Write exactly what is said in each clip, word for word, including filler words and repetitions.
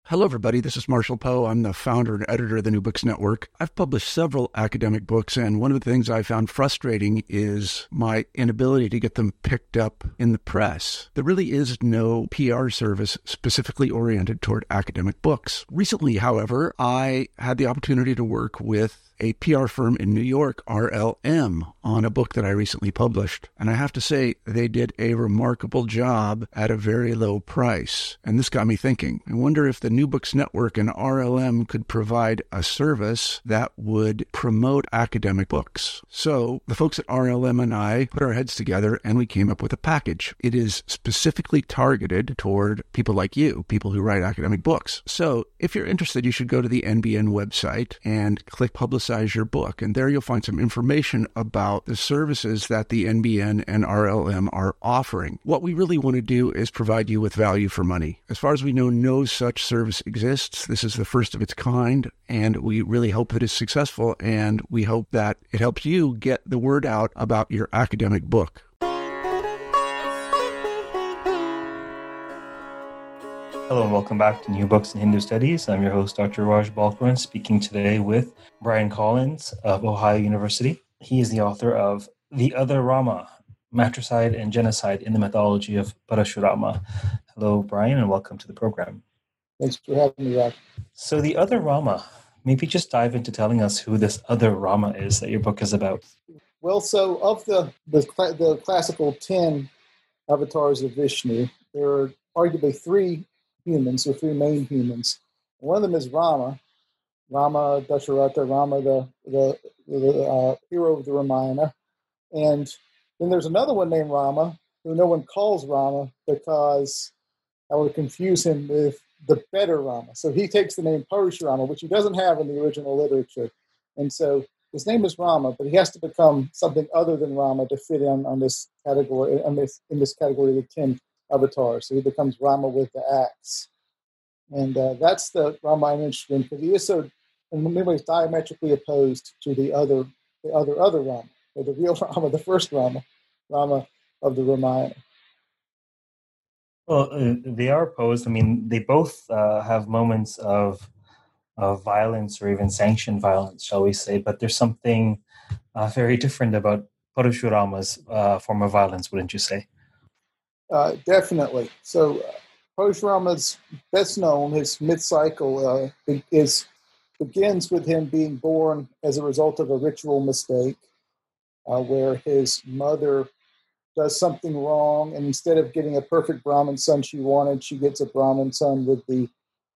Hello, everybody. This is Marshall Poe. I'm the founder and editor of the New Books Network. I've published several academic books, and one of the things I found frustrating is my inability to get them picked up in the press. There really is no P R service specifically oriented toward academic books. Recently, however, I had the opportunity to work with a P R firm in New York, R L M, on a book that I recently published. And I have to say, they did a remarkable job at a very low price. And this got me thinking. I wonder if the New Books Network and R L M could provide a service that would promote academic books. So the folks at R L M and I put our heads together and we came up with a package. It is specifically targeted toward people like you, people who write academic books. So if you're interested, you should go to the N B N website and click Publicize your book. And there you'll find some information about the services that the N B N and R L M are offering. What we really want to do is provide you with value for money. As far as we know, no such service exists. This is the first of its kind, and we really hope that it's successful, and we hope that it helps you get the word out about your academic book. Hello and welcome back to New Books in Hindu Studies. I'm your host, Doctor Raj Balkaran, speaking today with Brian Collins of Ohio University. He is the author of The Other Rama, Matricide and Genocide in the Mythology of Parashurama. Hello, Brian, and welcome to the program. Thanks for having me, Raj. So The Other Rama, maybe just dive into telling us who this other Rama is that your book is about. Well, so of the, the, the classical ten avatars of Vishnu, there are arguably three humans, or three main humans. One of them is Rama, Rama Dasharatha, Rama, the the, the uh, hero of the Ramayana. And then there's another one named Rama, who no one calls Rama because I would confuse him with the better Rama. So he takes the name Parashurama, which he doesn't have in the original literature. And so his name is Rama, but he has to become something other than Rama to fit in on this category, on this, in this category of the ten avatars. So he becomes Rama with the axe. And uh, that's the Rama I'm interested in, because he is so, in many ways, diametrically opposed to the other, the other, other Rama, or the real Rama, the first Rama, Rama of the Ramayana. Well, uh, they are opposed. I mean, they both uh, have moments of of violence or even sanctioned violence, shall we say, but there's something uh, very different about Parashurama's uh, form of violence, wouldn't you say? Uh, definitely. So uh, Parashurama's best known, his myth cycle uh, is begins with him being born as a result of a ritual mistake, uh, where his mother does something wrong, and instead of getting a perfect Brahmin son she wanted, she gets a Brahmin son with the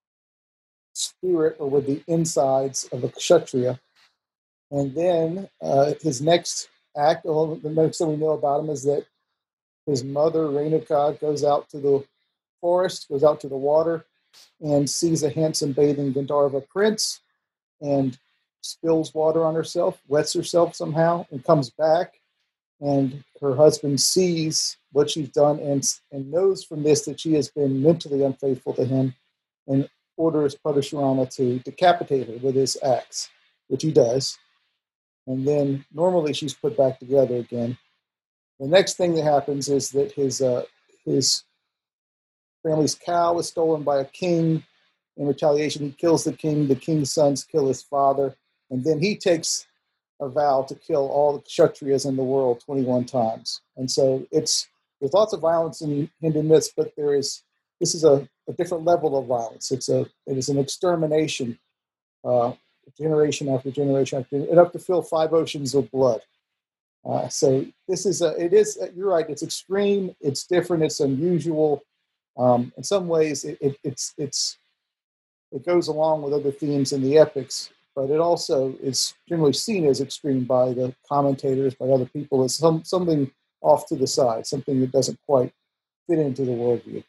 spirit or with the insides of a Kshatriya. And then uh, his next act, well, the next thing we know about him is that his mother, Renuka, goes out to the forest, goes out to the water, and sees a handsome bathing Gandharva prince and spills water on herself, wets herself somehow, and comes back. And her husband sees what she's done and, and knows from this that she has been mentally unfaithful to him, and orders Parashurama to decapitate her with his axe, which he does. And then normally she's put back together again. The next thing that happens is that his uh, his family's cow is stolen by a king. In retaliation, he kills the king. The king's sons kill his father. And then he takes a vow to kill all the Kshatriyas in the world twenty-one times. And so it's there's lots of violence in Hindu myths, but there is this is a, a different level of violence. It's a it is an extermination, uh, generation after generation after enough to fill five oceans of blood. Uh, so this is a, it is, you're right, it's extreme, it's different, it's unusual. Um, in some ways, it, it, it's, it's, it goes along with other themes in the epics, but it also is generally seen as extreme by the commentators, by other people, as some, something off to the side, something that doesn't quite fit into the worldview.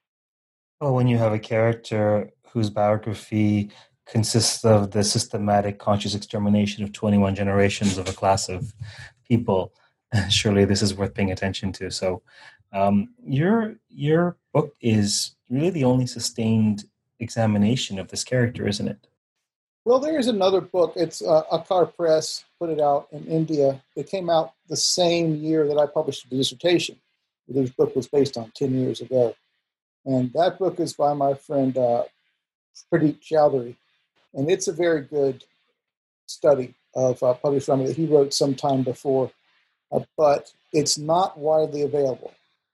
Well, when you have a character whose biography consists of the systematic conscious extermination of twenty-one generations of a class of people, surely this is worth paying attention to. So um, your your book is really the only sustained examination of this character, isn't it? Well, there is another book. It's uh, Akar Press put it out in India. It came out the same year that I published the dissertation. This book was based on ten years ago. And that book is by my friend uh, Pradeep Chowdhury, and it's a very good study of uh, Parashurama that he wrote some time before, uh, but it's not widely available.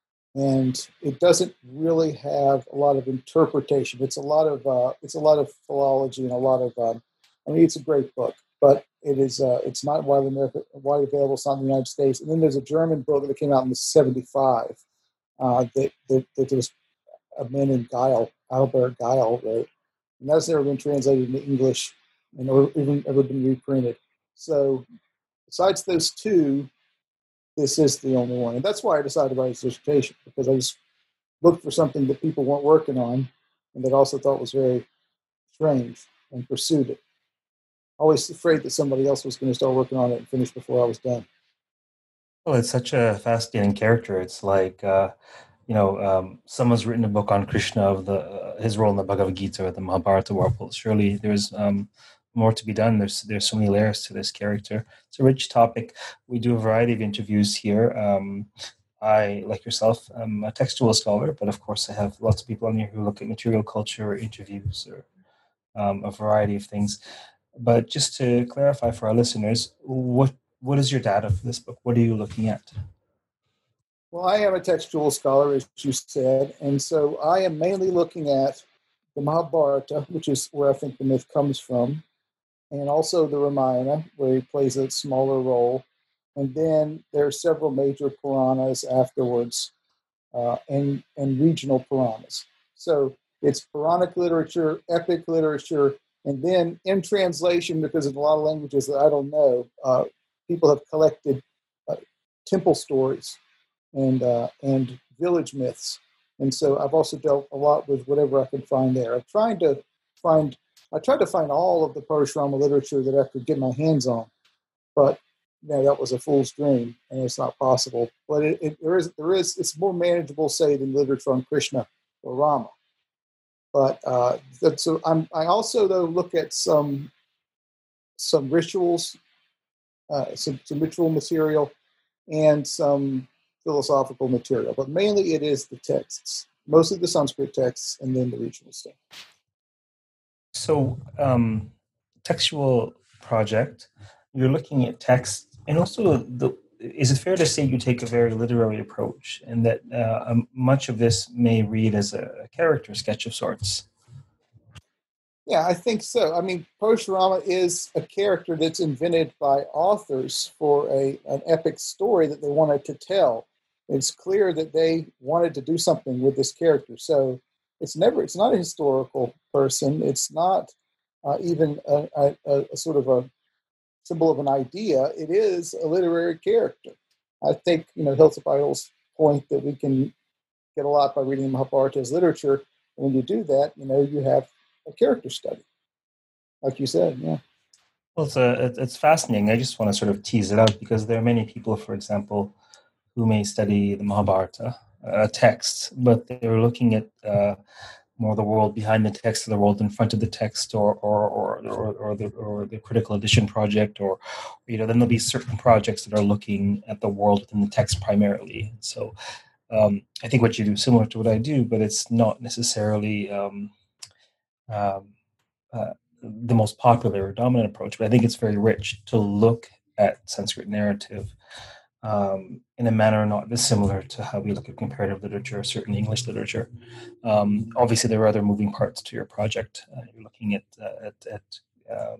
And it doesn't really have a lot of interpretation. It's a lot of uh, it's a lot of philology and a lot of. Um, I mean, it's a great book, but it is uh, it's not widely America, widely available. It's not in the United States. And then there's a German book that came out in the seventy-five uh, that, that that there was a man named Geil, Albert Geil wrote, and that's never been translated into English and or even ever been reprinted. So, besides those two, this is the only one. And that's why I decided to write a dissertation, because I just looked for something that people weren't working on and that I also thought was very strange and pursued it. Always afraid that somebody else was going to start working on it and finish before I was done. Well, it's such a fascinating character. It's like, uh, you know, um, someone's written a book on Krishna, of the uh, his role in the Bhagavad Gita or the Mahabharata. Well, surely there's um, more to be done. There's there's so many layers to this character. It's a rich topic. We do a variety of interviews here. Um, I, like yourself, am a textual scholar, but of course I have lots of people on here who look at material culture or interviews or um, a variety of things. But just to clarify for our listeners, what what is your data for this book? What are you looking at? Well, I am a textual scholar, as you said, and so I am mainly looking at the Mahabharata, which is where I think the myth comes from, and also the Ramayana, where he plays a smaller role. And then there are several major Puranas afterwards, uh, and, and regional Puranas. So it's Puranic literature, epic literature, and then in translation, because of a lot of languages that I don't know, uh, people have collected uh, temple stories and uh, and village myths. And so I've also dealt a lot with whatever I can find there. I'm trying to find, I tried to find all of the Parashurama literature that I could get my hands on, but you know, that was a fool's dream, and it's not possible. But it, it, there is, there is, it's more manageable, say, than literature on Krishna or Rama. But uh, that, so I'm, I also though look at some some rituals, uh, some, some ritual material, and some philosophical material. But mainly it is the texts, mostly the Sanskrit texts, and then the regional stuff. So, um, textual project, you're looking at text, and also the. Is it fair to say you take a very literary approach, and that uh, um, much of this may read as a character sketch of sorts? Yeah, I think so. I mean, Parashurama is a character that's invented by authors for a an epic story that they wanted to tell. It's clear that they wanted to do something with this character. So it's never, it's not a historical person. It's not uh, even a, a, a sort of a symbol of an idea. It is a literary character. I think, you know, Hilton Bidle's point that we can get a lot by reading Mahabharata as literature. And when you do that, you know, you have a character study, like you said, yeah. Well, it's a, it's fascinating. I just want to sort of tease it out, because there are many people, for example, who may study the Mahabharata uh, text, but they're looking at uh, more the world behind the text, or the world in front of the text, or or or or, or the or the critical edition project, or you know, then there'll be certain projects that are looking at the world within the text primarily. So um, I think what you do is similar to what I do, but it's not necessarily um, um, uh, the most popular or dominant approach. But I think it's very rich to look at Sanskrit narrative um, in a manner not dissimilar to how we look at comparative literature or certain English literature. Um, obviously, there are other moving parts to your project. Uh, you're looking at uh, at, at um,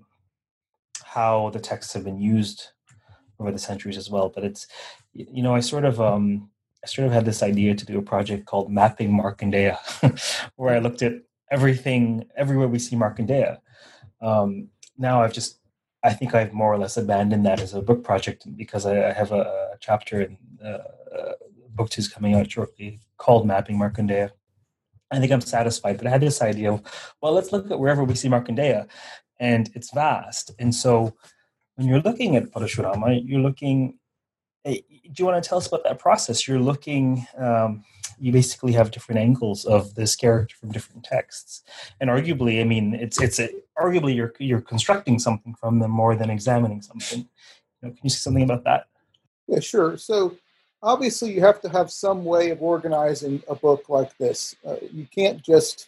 how the texts have been used over the centuries as well. But it's, you know, I sort of um, I sort of had this idea to do a project called Mapping Markandeya, where I looked at everything, everywhere we see Markandeya. Um, now I've just, I think I've more or less abandoned that as a book project, because I, I have a, a chapter in uh, uh, book two is coming out shortly called Mapping Markandeya. I think I'm satisfied, but I had this idea of, well, let's look at wherever we see Markandeya, and it's vast. And so when you're looking at Parashurama, you're looking, do you want to tell us about that process? You're looking, um, you basically have different angles of this character from different texts, and arguably, I mean, it's it's a, arguably you're you're constructing something from them more than examining something. You know, can you say something about that? Yeah, sure. So obviously, you have to have some way of organizing a book like this. Uh, you can't just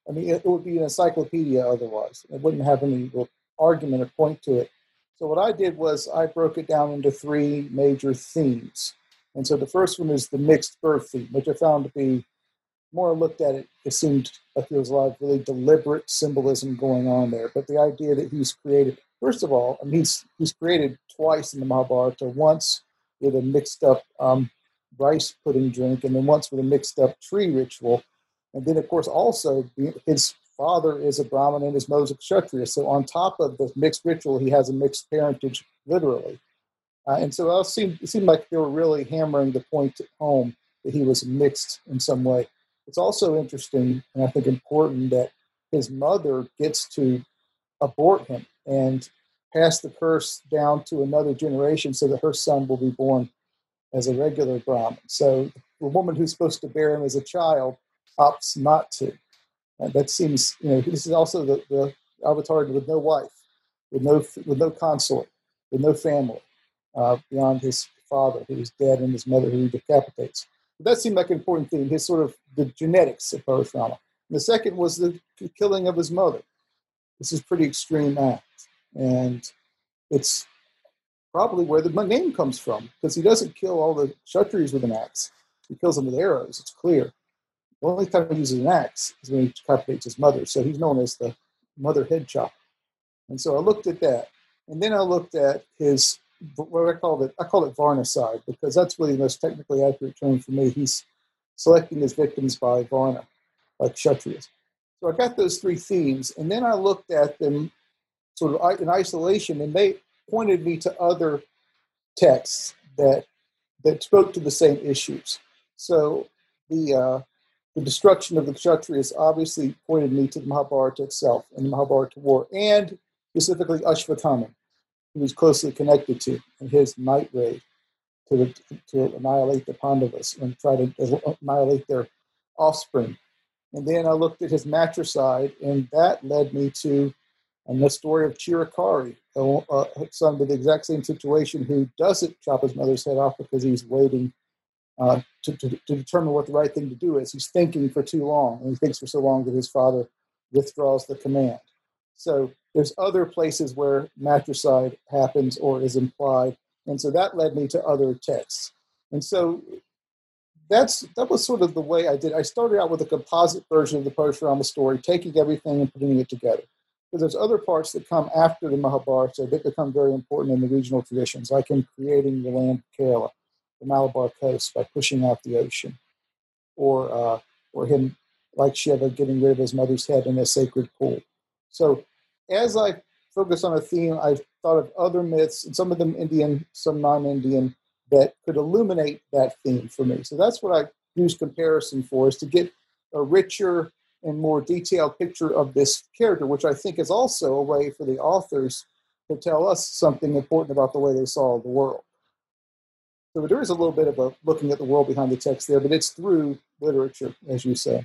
I mean, it, it would be an encyclopedia otherwise. It wouldn't have any real argument or point to it. So what I did was I broke it down into three major themes. And so the first one is the mixed birth theme, which I found to be, more I looked at it, it seemed like there was a lot of really deliberate symbolism going on there. But the idea that he's created, first of all, I mean, he's, he's created twice in the Mahabharata, once with a mixed up um, rice pudding drink, and then once with a mixed up tree ritual. And then, of course, also his father is a Brahmin and his mother's a Kshatriya. So on top of the mixed ritual, he has a mixed parentage, literally. Uh, and so it seemed, it seemed like they were really hammering the point home that he was mixed in some way. It's also interesting, and I think important, that his mother gets to abort him and pass the curse down to another generation so that her son will be born as a regular Brahmin. So the woman who's supposed to bear him as a child opts not to. And that seems, you know, this is also the, the avatar with no wife, with no with no consort, with no family, uh, beyond his father who's dead and his mother who he decapitates. But that seemed like an important thing, his sort of the genetics of Parashurama. And the second was the killing of his mother. This is a pretty extreme act. And it's probably where the name comes from, because he doesn't kill all the Kshatriyas with an axe. He kills them with arrows, it's clear. The only time he uses an axe is when he decapitates his mother. So he's known as the mother head chopper. And so I looked at that. And then I looked at his, what I called it, I call it Varna side, because that's really the most technically accurate term for me. He's selecting his victims by Varna, like Kshatriyas. So I got those three themes, and then I looked at them sort of in isolation, and they pointed me to other texts that that spoke to the same issues. So the uh, the destruction of the Kshatriyas obviously pointed me to the Mahabharata itself and the Mahabharata war, and specifically Ashvatthama, who was closely connected to, and his night raid to, to annihilate the Pandavas and try to annihilate their offspring. And then I looked at his matricide, and that led me to and the story of Chirakari, a, a son with the exact same situation who doesn't chop his mother's head off because he's waiting uh, to, to, to determine what the right thing to do is. He's thinking for too long, and he thinks for so long that his father withdraws the command. So there's other places where matricide happens or is implied, and so that led me to other texts. And so that's that was sort of the way I did. I started out with a composite version of the Parashurama story, taking everything and putting it together. Because there's other parts that come after the Mahabharata that become very important in the regional traditions, like him creating the land of Kerala, the Malabar coast, by pushing out the ocean, or uh, or him, like Shiva, getting rid of his mother's head in a sacred pool. So as I focused on a theme, I thought of other myths, and some of them Indian, some non-Indian, that could illuminate that theme for me. So that's what I use comparison for, is to get a richer and more detailed picture of this character, which I think is also a way for the authors to tell us something important about the way they saw the world. So there is a little bit of a looking at the world behind the text there, but it's through literature, as you say.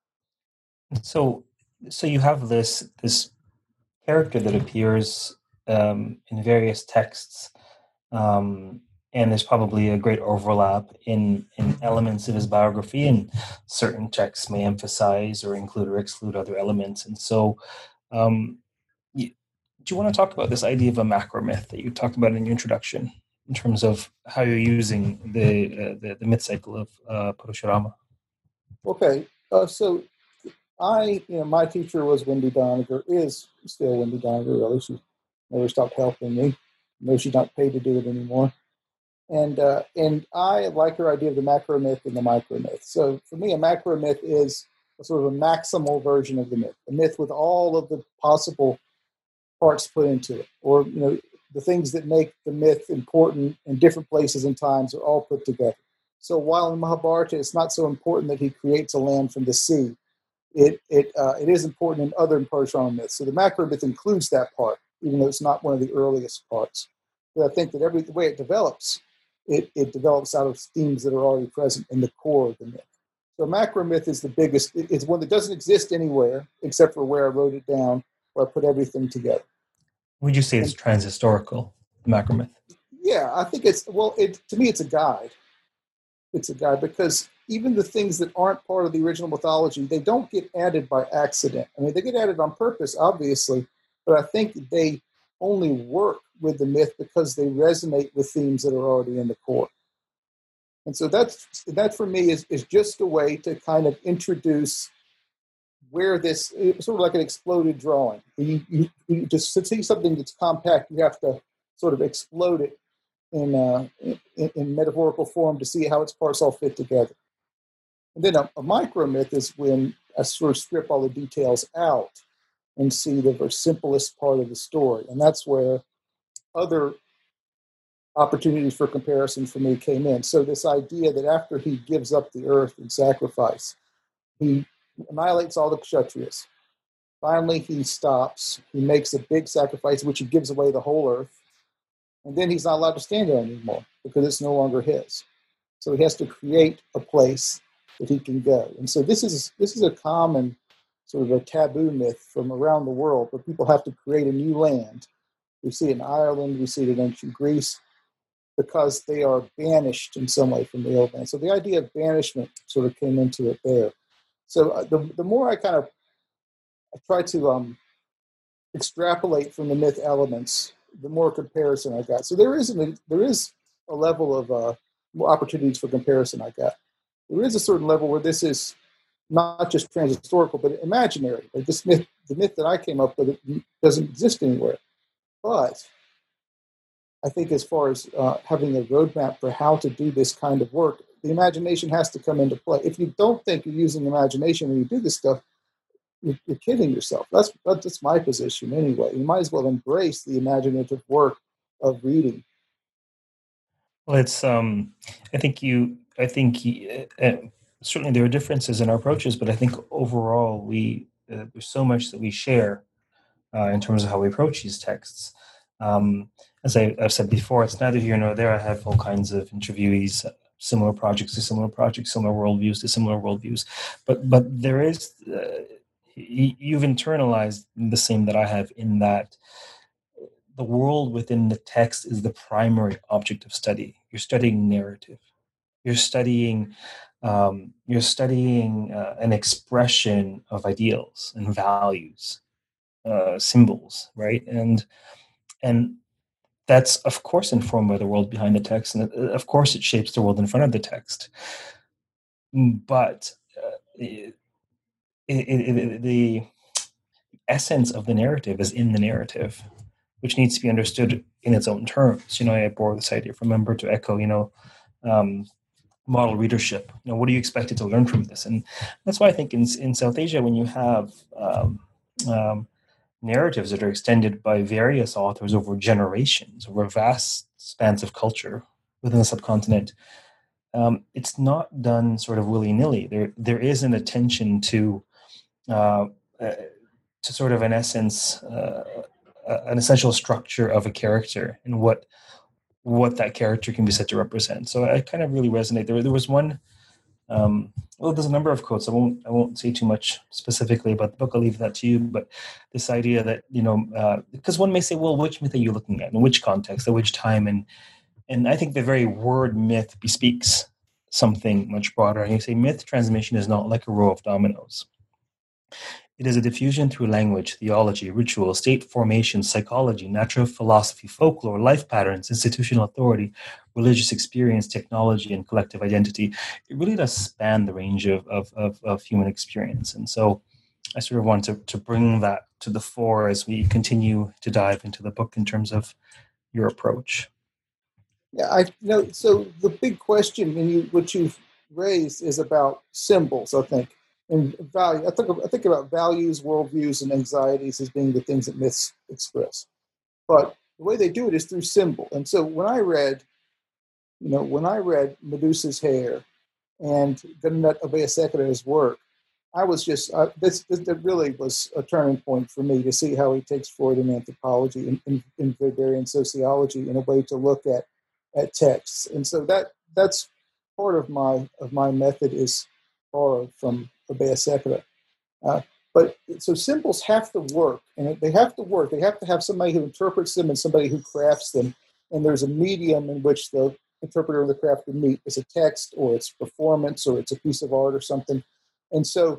So, so you have this this character that appears um, in various texts, um, and there's probably a great overlap in, in elements of his biography, and certain texts may emphasize or include or exclude other elements. And so, um, you, do you want to talk about this idea of a macro myth that you talked about in your introduction, in terms of how you're using the uh, the, the myth cycle of uh, Parashurama? Okay, uh, so I, you know, my teacher was Wendy Doniger, is still Wendy Doniger, really. She never stopped helping me. No, she's not paid to do it anymore. And uh, and I like her idea of the macro myth and the micro myth. So for me, a macro myth is a sort of a maximal version of the myth, a myth with all of the possible parts put into it, or you know, the things that make the myth important in different places and times are all put together. So while in Mahabharata it's not so important that he creates a land from the sea, it it uh, it is important in other Parashurama myths. So the macro myth includes that part, even though it's not one of the earliest parts. But I think that every the way it develops, It, it develops out of themes that are already present in the core of the myth. So macro myth is the biggest. It's one that doesn't exist anywhere except for where I wrote it down, where I put everything together. Would you say it's and, transhistorical, the macro myth? Yeah, I think it's, well, it, to me it's a guide. it's a guy, because even the things that aren't part of the original mythology, they don't get added by accident. I mean, they get added on purpose, obviously, but I think they only work with the myth because they resonate with themes that are already in the core. And so that's that for me is, is just a way to kind of introduce where this, it's sort of like an exploded drawing. You, you, you just to see something that's compact, you have to sort of explode it in, uh, in, in metaphorical form to see how its parts all fit together. And then a, a micro myth is when I sort of strip all the details out and see the very simplest part of the story. And that's where other opportunities for comparison for me came in. So this idea that after he gives up the earth in sacrifice, he annihilates all the Kshatriyas. Finally, he stops. He makes a big sacrifice, which he gives away the whole earth. And then he's not allowed to stand there anymore because it's no longer his. So he has to create a place that he can go. And so this is this is a common sort of a taboo myth from around the world where people have to create a new land. We see it in Ireland, we see it in ancient Greece, because they are banished in some way from the old land. So the idea of banishment sort of came into it there. So uh, the the more I kind of I try to um, extrapolate from the myth elements, the more comparison I got. So there is an, there is a level of uh, more opportunities for comparison I got. There is a certain level where this is not just transhistorical, but imaginary. Like this myth, the myth that I came up with, it doesn't exist anywhere. But I think as far as uh, having a roadmap for how to do this kind of work, the imagination has to come into play. If you don't think you're using imagination when you do this stuff, you're, you're kidding yourself. That's that's my position anyway. You might as well embrace the imaginative work of reading. Well, it's. Um, I think you. I think uh, certainly there are differences in our approaches, but I think overall we uh, there's so much that we share uh, in terms of how we approach these texts. Um, as I, I've said before, it's neither here nor there. I have all kinds of interviewees, similar projects to similar projects, similar worldviews to similar worldviews. But but there is, uh, you've internalized the same that I have in that the world within the text is the primary object of study. You're studying narrative. You're studying um, you're studying uh, an expression of ideals and values, uh, symbols, right? And and that's, of course, informed by the world behind the text. And of course, it shapes the world in front of the text. But uh, it, it, it, the essence of the narrative is in the narrative, which needs to be understood in its own terms. You know, I borrow this idea from Umberto Eco, you know, um, model readership. You know, what are you expected to learn from this? And that's why I think in, in South Asia, when you have um, um, narratives that are extended by various authors over generations, over vast spans of culture within the subcontinent, um, it's not done sort of willy-nilly. There, there is an attention to, uh, uh, to sort of, in essence, uh, an essential structure of a character and what what that character can be said to represent. So I kind of really resonate. There, there was one. Um, well, there's a number of quotes. I won't I won't say too much specifically about the book. I'll leave that to you. But this idea that, you know, uh, because one may say, well, which myth are you looking at? In which context? At which time? And and I think the very word myth bespeaks something much broader. And you say myth transmission is not like a row of dominoes. It is a diffusion through language, theology, ritual, state formation, psychology, natural philosophy, folklore, life patterns, institutional authority, religious experience, technology, and collective identity. It really does span the range of, of, of, of human experience. And so I sort of want to, to bring that to the fore as we continue to dive into the book in terms of your approach. Yeah, I you know. So the big question, and you, what you've raised, is about symbols, I think. And value, I think, I think about values, worldviews, and anxieties as being the things that myths express. But the way they do it is through symbol. And so when I read, you know, when I read Medusa's Hair and Gananut Abhayasekara's work, I was just, uh, this, this that really was a turning point for me to see how he takes Freudian anthropology and, and, and Weberian sociology in a way to look at, at texts. And so that that's part of my of my method is borrowed from Abhayasekara. Uh, but so symbols have to work, and they have to work. They have to have somebody who interprets them and somebody who crafts them. And there's a medium in which the interpreter of the craft of meat is a text, or it's performance, or it's a piece of art or something. And so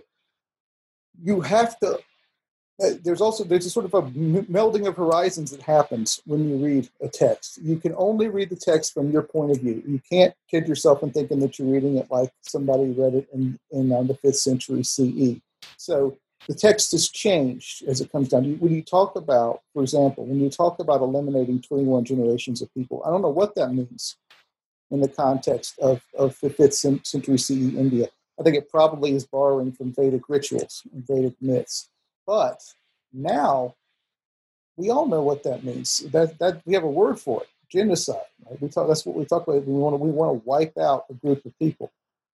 you have to, uh, there's also, there's a sort of a melding of horizons that happens when you read a text. You can only read the text from your point of view. You can't kid yourself in thinking that you're reading it like somebody read it in, in uh, the fifth century C E. So the text has changed as it comes down. When you talk about, for example, when you talk about eliminating twenty-one generations of people, I don't know what that means in the context of, of the fifth century C E India. I think it probably is borrowing from Vedic rituals and Vedic myths. But now we all know what that means. That that we have a word for it: genocide. Right? We talk. That's what we talk about. We want to we want to wipe out a group of people.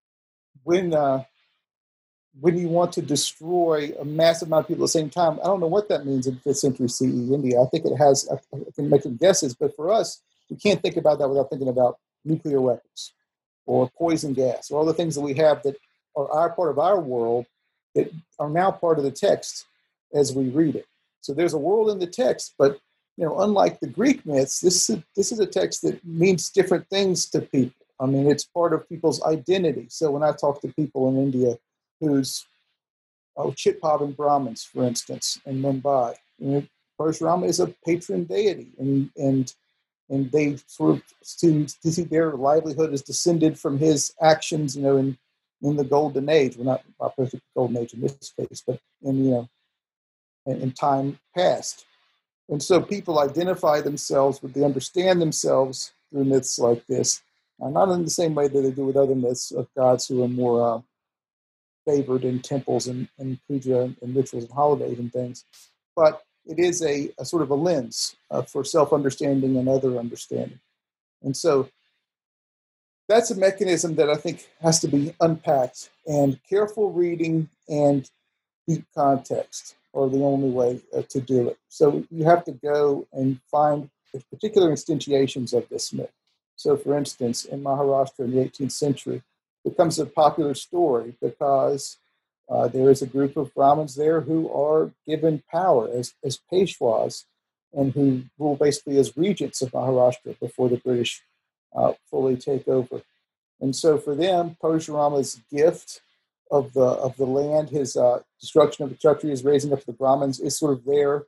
When uh, when you want to destroy a massive amount of people at the same time, I don't know what that means in fifth century C E India. I think it has. I can make some guesses, but for us, we can't think about that without thinking about nuclear weapons or poison gas, or all the things that we have that are our part of our world that are now part of the text as we read it. So there's a world in the text, but you know, unlike the Greek myths, this is this is a text that means different things to people. I mean, it's part of people's identity. So when I talk to people in India who's oh, Chitpavan Brahmins, for instance, in Mumbai, you know, Parashurama is a patron deity, and and and they sort of to, to see their livelihood is descended from his actions, you know, in in the golden age. Well, not not perfect golden age in this case, but in you know in, in time past. And so people identify themselves with, they understand themselves through myths like this, uh, not in the same way that they do with other myths of gods who are more uh, favored in temples and, and puja and, and rituals and holidays and things. But it is a, a sort of a lens uh, for self-understanding and other understanding. And so that's a mechanism that I think has to be unpacked, and careful reading and deep context are the only way uh, to do it. So you have to go and find particular instantiations of this myth. So for instance, in Maharashtra in the eighteenth century, it becomes a popular story because uh, there is a group of Brahmins there who are given power as, as Peshwas, and who rule basically as regents of Maharashtra before the British uh, fully take over. And so for them, Parashurama's gift of the of the land, his uh, destruction of the Kshatriyas, raising up the Brahmins, is sort of their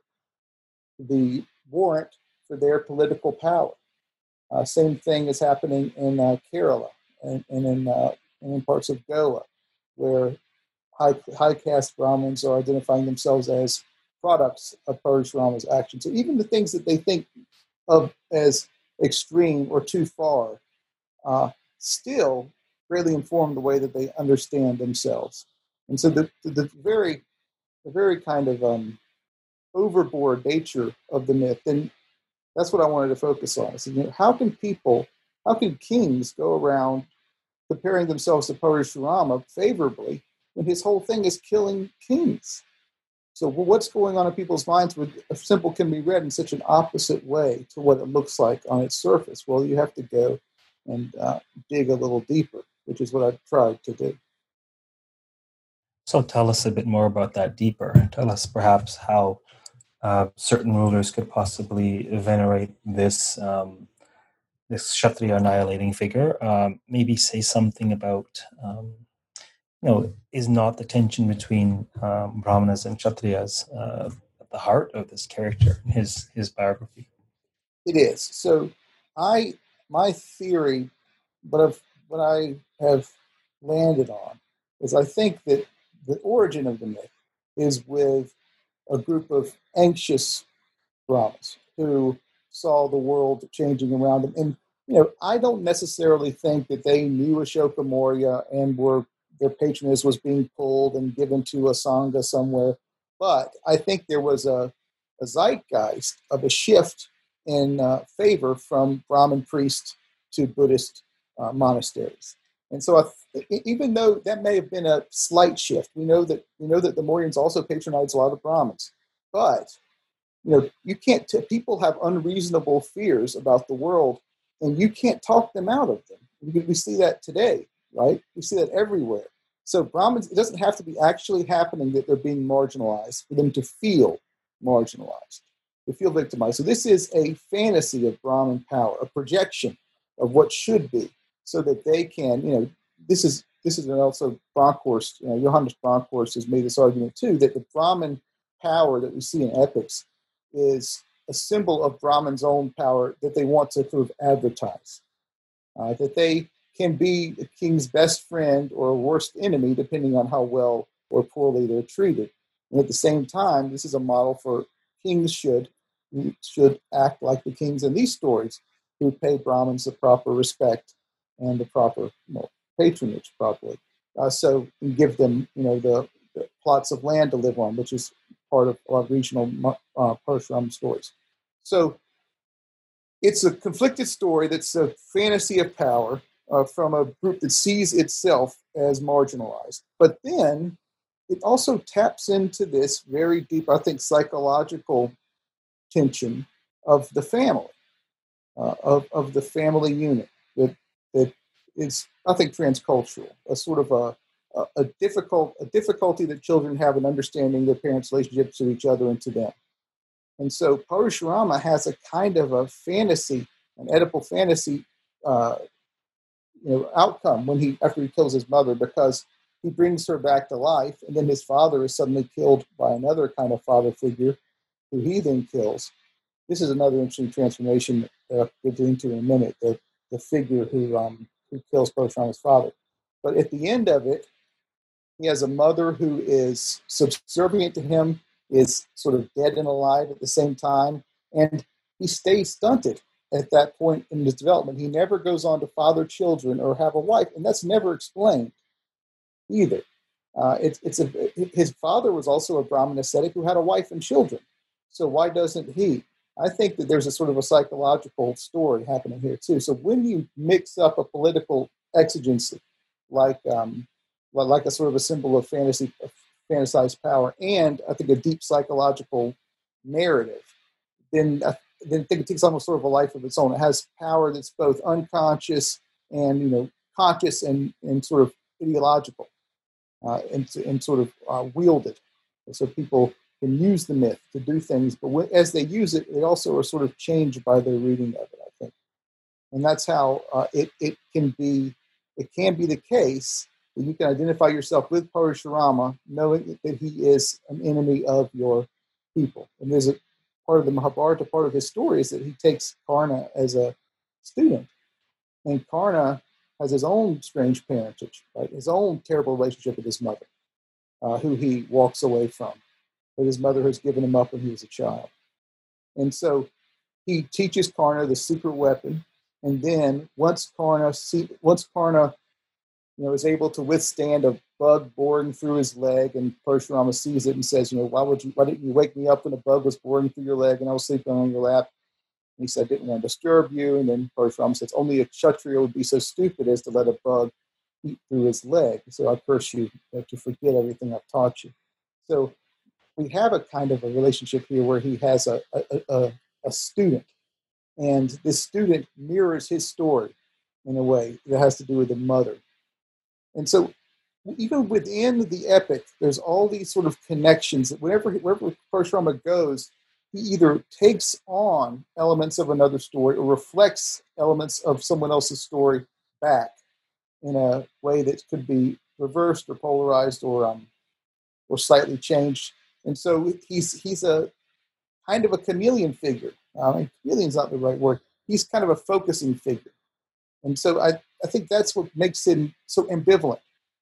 the warrant for their political power. Uh, same thing is happening in uh, Kerala and, and in uh, and in parts of Goa, where high high caste Brahmins are identifying themselves as products of Parashurama's action. So even the things that they think of as extreme or too far, uh, still greatly inform the way that they understand themselves. And so the the, the very the very kind of um, overboard nature of the myth, and that's what I wanted to focus on. So, you know, how can people, how can kings go around comparing themselves to Parashurama favorably when his whole thing is killing kings? So well, what's going on in people's minds when a symbol can be read in such an opposite way to what it looks like on its surface? Well, you have to go and uh, dig a little deeper, which is what I've tried to do. So tell us a bit more about that deeper. Tell us perhaps how uh, certain rulers could possibly venerate this um, this Kshatriya annihilating figure. Um, maybe say something about, um, you know, is not the tension between um, Brahmanas and Kshatriyas uh, at the heart of this character, his his biography? It is. So I my theory, what I've what I have landed on is I think that the origin of the myth is with a group of anxious Brahmins who saw the world changing around them. And, you know, I don't necessarily think that they knew Ashoka Maurya and were their patronage was being pulled and given to a Sangha somewhere. But I think there was a, a zeitgeist of a shift in uh, favor from Brahmin priests to Buddhist uh, monasteries. And so, I, even though that may have been a slight shift, we know that we know that the Mauryans also patronized a lot of Brahmins. But you know, you can't. T- people have unreasonable fears about the world, and you can't talk them out of them. We, we see that today, right? We see that everywhere. So Brahmins, it doesn't have to be actually happening that they're being marginalized for them to feel marginalized, to feel victimized. So this is a fantasy of Brahmin power, a projection of what should be, so that they can, you know, this is this is also Bronkhorst, you know, Johannes Bronkhorst has made this argument too, that the Brahmin power that we see in epics is a symbol of Brahman's own power that they want to sort of advertise. Uh, that they can be the king's best friend or worst enemy, depending on how well or poorly they're treated. And at the same time, this is a model for kings should should act like the kings in these stories, who pay Brahmins the proper respect and the proper, you know, patronage properly. Uh, so we give them, you know, the, the plots of land to live on, which is part of our regional uh, Parshuram stories. So it's a conflicted story that's a fantasy of power uh, from a group that sees itself as marginalized. But then it also taps into this very deep, I think, psychological tension of the family, uh, of, of the family unit that that is, I think, transcultural, a sort of a, a, a difficult a difficulty that children have in understanding their parents' relationships to each other and to them. And so Parashurama has a kind of a fantasy, an Oedipal fantasy, uh, you know, outcome when he after he kills his mother, because he brings her back to life, and then his father is suddenly killed by another kind of father figure, who he then kills. This is another interesting transformation that we'll get into in a minute. The the figure who um, who kills Parashurama's father, but at the end of it, he has a mother who is subservient to him, is sort of dead and alive at the same time, and he stays stunted at that point in his development. He never goes on to father children or have a wife, and that's never explained either. Uh, it's it's a his father was also a Brahmin ascetic who had a wife and children, so why doesn't he? I think that there's a sort of a psychological story happening here too. So when you mix up a political exigency, like um, well, like a sort of a symbol of fantasy, of fantasized power, and I think a deep psychological narrative, then I, then I think it takes almost sort of a life of its own. It has power that's both unconscious and, you know, conscious and, and sort of ideological, uh, and, and sort of uh, wielded. And so people can use the myth to do things, but when, as they use it, they also are sort of changed by their reading of it, I think. And that's how uh, it, it can be, it can be the case that you can identify yourself with Parashurama, knowing that he is an enemy of your people. And there's a part of the Mahabharata, part of his story is that he takes Karna as a student. And Karna has his own strange parentage, right? His own terrible relationship with his mother, uh, who he walks away from. But his mother has given him up when he was a child. And so he teaches Karna the secret weapon. And then once Karna, see, once Karna you know, is able to withstand a bug boring through his leg, and Parashurama sees it and says, you know, why would you, why didn't you wake me up when a bug was boring through your leg and I was sleeping on your lap? And he said, I didn't want to disturb you. And then Parashurama says, only a Kshatriya would be so stupid as to let a bug eat through his leg. So I curse you to forget everything I've taught you. So we have a kind of a relationship here where he has a, a, a, a student, and this student mirrors his story in a way that has to do with the mother. And so even within the epic, there's all these sort of connections that whenever, wherever Parashurama goes, he either takes on elements of another story or reflects elements of someone else's story back in a way that could be reversed or polarized or um, or slightly changed. And so he's he's a kind of a chameleon figure. I mean, chameleon's not the right word. He's kind of a focusing figure. And so I, I think that's what makes him so ambivalent.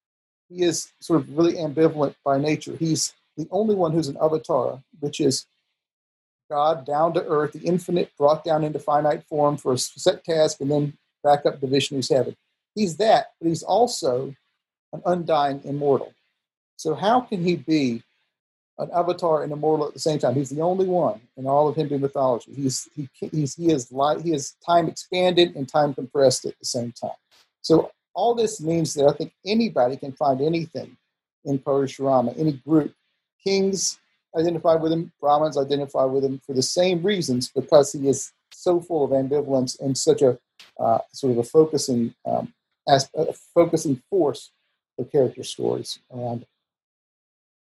He is sort of really ambivalent by nature. He's the only one who's an avatar, which is God down to earth, the infinite brought down into finite form for a set task and then back up to Vishnu's heaven. He's that, but he's also an undying immortal. So how can he be an avatar and immortal at the same time? He's the only one in all of Hindu mythology. He's he he's he is light, he is time expanded and time compressed at the same time. So all this means that I think anybody can find anything in Parashurama, any group. Kings identify with him, Brahmins identify with him for the same reasons, because he is so full of ambivalence and such a uh, sort of a focusing um, as a focusing force for character stories around it.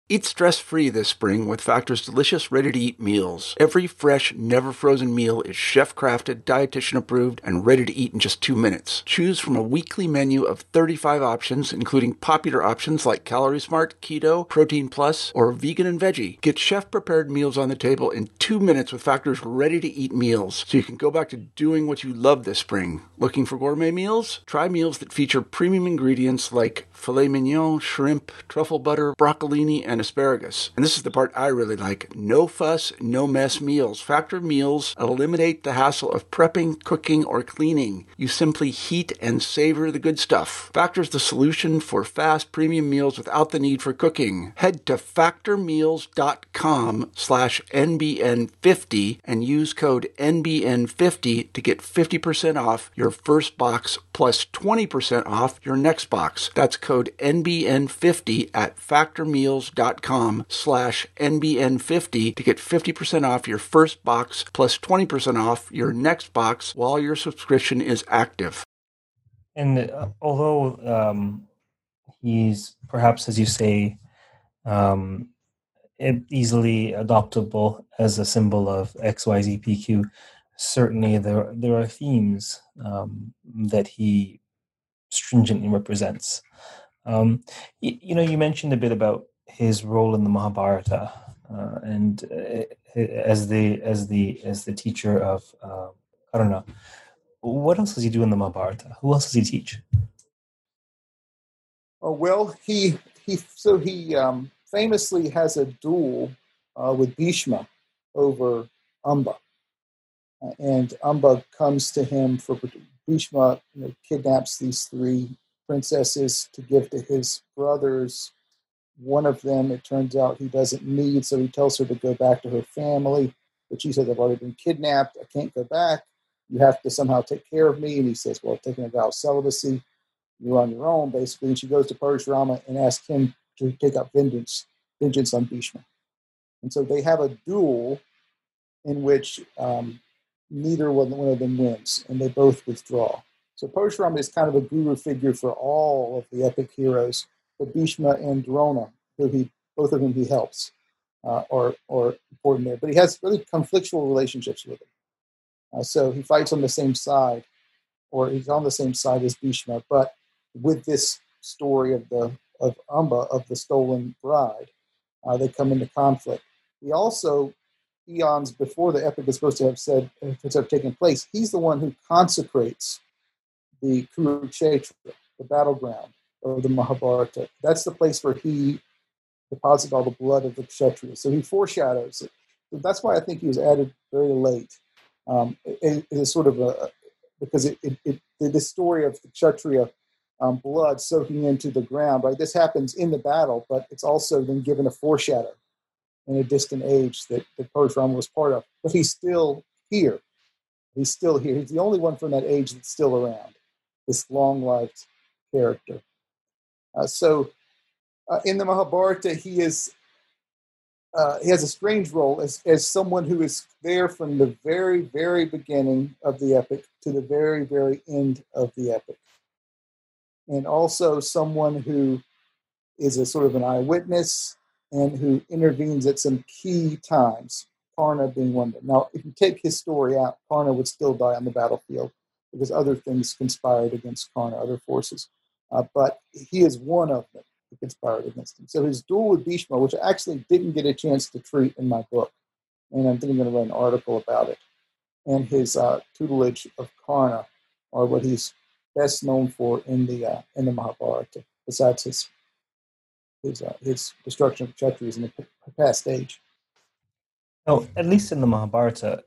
Eat stress-free this spring with Factor's delicious ready-to-eat meals. Every fresh, never-frozen meal is chef-crafted, dietitian-approved, and ready to eat in just two minutes. Choose from a weekly menu of thirty-five options, including popular options like Calorie Smart, Keto, Protein Plus, or Vegan and Veggie. Get chef-prepared meals on the table in two minutes with Factor's ready-to-eat meals, so you can go back to doing what you love this spring. Looking for gourmet meals? Try meals that feature premium ingredients like filet mignon, shrimp, truffle butter, broccolini, and asparagus. And this is the part I really like. No fuss, no mess meals. Factor meals eliminate the hassle of prepping, cooking, or cleaning. You simply heat and savor the good stuff. Factor's the solution for fast premium meals without the need for cooking. Head to factormeals.com slash NBN50 and use code N B N fifty to get fifty percent off your first box plus twenty percent off your next box. That's code N B N fifty at factormeals.com slash N B N fifty to get fifty percent off your first box plus twenty percent off your next box while your subscription is active. And uh, although um, he's perhaps, as you say, um, easily adoptable as a symbol of X Y Z P Q, certainly there there are themes um, that he stringently represents. Um, you, you know, you mentioned a bit about his role in the Mahabharata uh, and uh, as the as the as the teacher of uh, Karna. What else does he do in the Mahabharata? Who else does he teach? Oh, well, he he so he um, famously has a duel uh, with Bhishma over Amba, uh, and Amba comes to him for Bhishma. You know, kidnaps these three princesses to give to his brothers. One of them, it turns out, he doesn't need, so he tells her to go back to her family. But she says, "I've already been kidnapped. I can't go back. You have to somehow take care of me." And he says, "Well, taking a vow of celibacy, you're on your own," basically. And she goes to Parashurama and asks him to take up vengeance, vengeance on Bhishma. And so they have a duel in which um, neither one, one of them wins, and they both withdraw. So Parashurama is kind of a guru figure for all of the epic heroes. But Bhishma and Drona, who he, both of whom he helps, uh, are, are important there. But he has really conflictual relationships with them. Uh, so he fights on the same side, or he's on the same side as Bhishma, but with this story of the of Amba, of the stolen bride, uh, they come into conflict. He also, eons before the epic is supposed to have said to have taken place, he's the one who consecrates the Kurukshetra, the battleground of the Mahabharata. That's the place where he deposits all the blood of the Kshatriyas. So he foreshadows it. So that's why I think he was added very late. Um, it, it is sort of a, because it, it, it this story of the Kshatriya um, blood soaking into the ground, right? This happens in the battle, but it's also then given a foreshadow in a distant age that, that Parashurama was part of. But he's still here. He's still here. He's the only one from that age that's still around, this long-lived character. Uh, so uh, in the Mahabharata, he is uh, he has a strange role as, as someone who is there from the very, very beginning of the epic to the very, very end of the epic. And also someone who is a sort of an eyewitness and who intervenes at some key times, Karna being one of them. Now, if you take his story out, Karna would still die on the battlefield because other things conspired against Karna, other forces. Uh, but he is one of them who conspired against him. So his duel with Bhishma, which I actually didn't get a chance to treat in my book, and I'm thinking I'm going to write an article about it, and his uh, tutelage of Karna are what he's best known for in the uh, in the Mahabharata, besides his his uh, his destruction of Kshatriyas in the p- past age. Now, at least in the Mahabharata,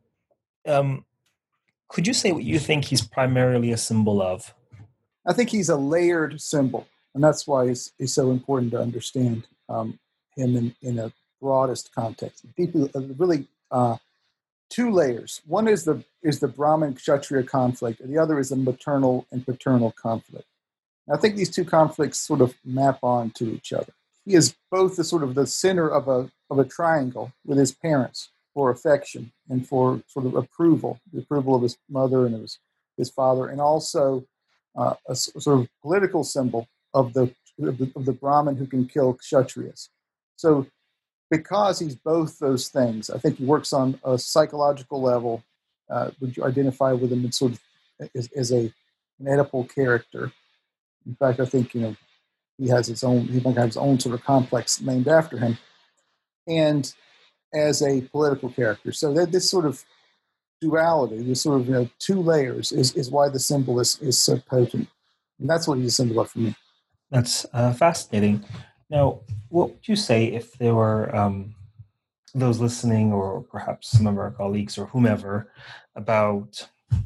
um, could you say what you think he's primarily a symbol of? I think he's a layered symbol, and that's why it's, it's so important to understand um, him in, in a broadest context. People uh, really uh, two layers. One is the is the Brahmin Kshatriya conflict, and the other is the maternal and paternal conflict. And I think these two conflicts sort of map on to each other. He is both the sort of the center of a of a triangle with his parents for affection and for sort of approval, the approval of his mother and of his, his father, and also uh, a s- sort of political symbol of the, of the of the Brahmin who can kill Kshatriyas. So because he's both those things, I think he works on a psychological level. Uh, would you identify with him in sort of as, as a an Oedipal character? In fact, I think you know he has his own he might have his own sort of complex named after him, and as a political character. So that this sort of duality, this sort of you know two layers, is, is why the symbol is, is so potent, and that's what he's a symbol of for me. That's uh, fascinating. Now, what would you say if there were um, those listening, or perhaps some of our colleagues or whomever, about,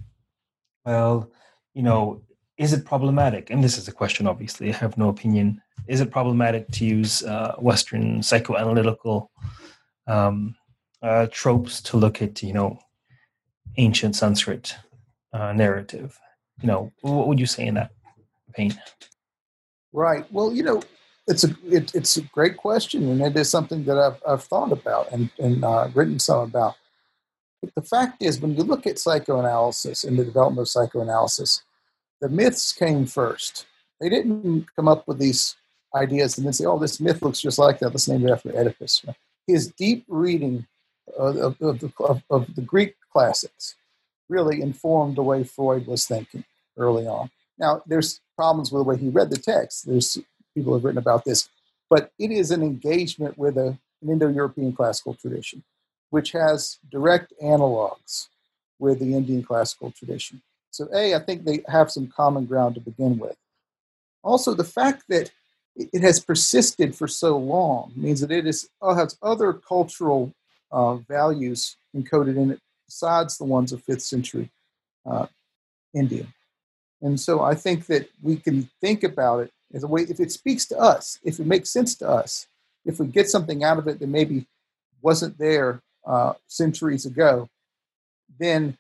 well, you know, is it problematic? And this is a question, obviously, I have no opinion. Is it problematic to use uh, Western psychoanalytical um, uh, tropes to look at, you know, ancient Sanskrit uh, narrative? You know, what would you say in that vein? Right. Well, you know, it's a it, it's a great question, and it is something that I've I've thought about and and uh, written some about. But the fact is, when you look at psychoanalysis and the development of psychoanalysis, the myths came first. They didn't come up with these ideas and then say, "Oh, this myth looks just like that. Let's name it after Oedipus." His deep reading of, of, of, the, of, of the Greek classics really informed the way Freud was thinking early on. Now, there's problems with the way he read the text. There's people have written about this, but it is an engagement with a, an Indo-European classical tradition, which has direct analogs with the Indian classical tradition. So, A, I think they have some common ground to begin with. Also, the fact that it has persisted for so long means that it is, has other cultural uh, values encoded in it besides the ones of fifth century uh, India. And so I think that we can think about it as a way, if it speaks to us, if it makes sense to us, if we get something out of it that maybe wasn't there uh, centuries ago, then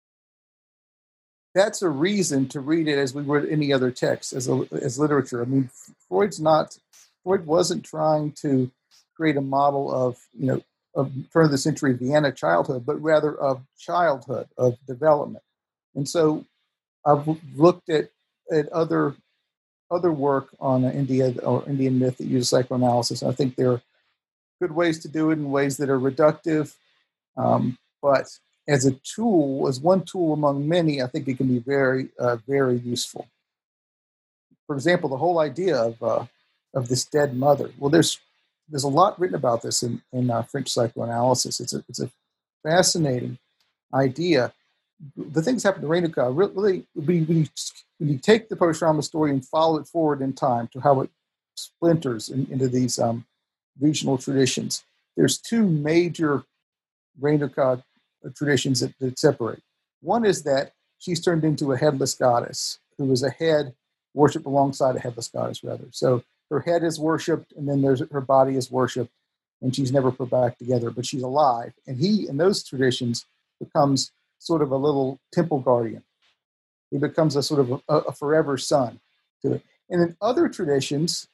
that's a reason to read it as we would any other text, as a, as literature. I mean, Freud's not, Freud wasn't trying to create a model of, you know, of turn of the century Vienna childhood, but rather of childhood, of development. And so I've looked at, at other other work on India or Indian myth that uses psychoanalysis. I think there are good ways to do it in ways that are reductive, um, but as a tool, as one tool among many, I think it can be very, uh, very useful. For example, the whole idea of uh, of this dead mother. Well, there's there's a lot written about this in in uh, French psychoanalysis. It's a it's a fascinating idea. The things happen to Renuka really, when you, when you take the Parashurama story and follow it forward in time to how it splinters in, into these um, regional traditions, there's two major Renuka traditions that, that separate. One is that she's turned into a headless goddess who is a head worshipped alongside a headless goddess, rather. So her head is worshipped, and then there's her body is worshipped, and she's never put back together, but she's alive. And he, in those traditions, becomes sort of a little temple guardian. He becomes a sort of a, a forever son to it. And in other traditions,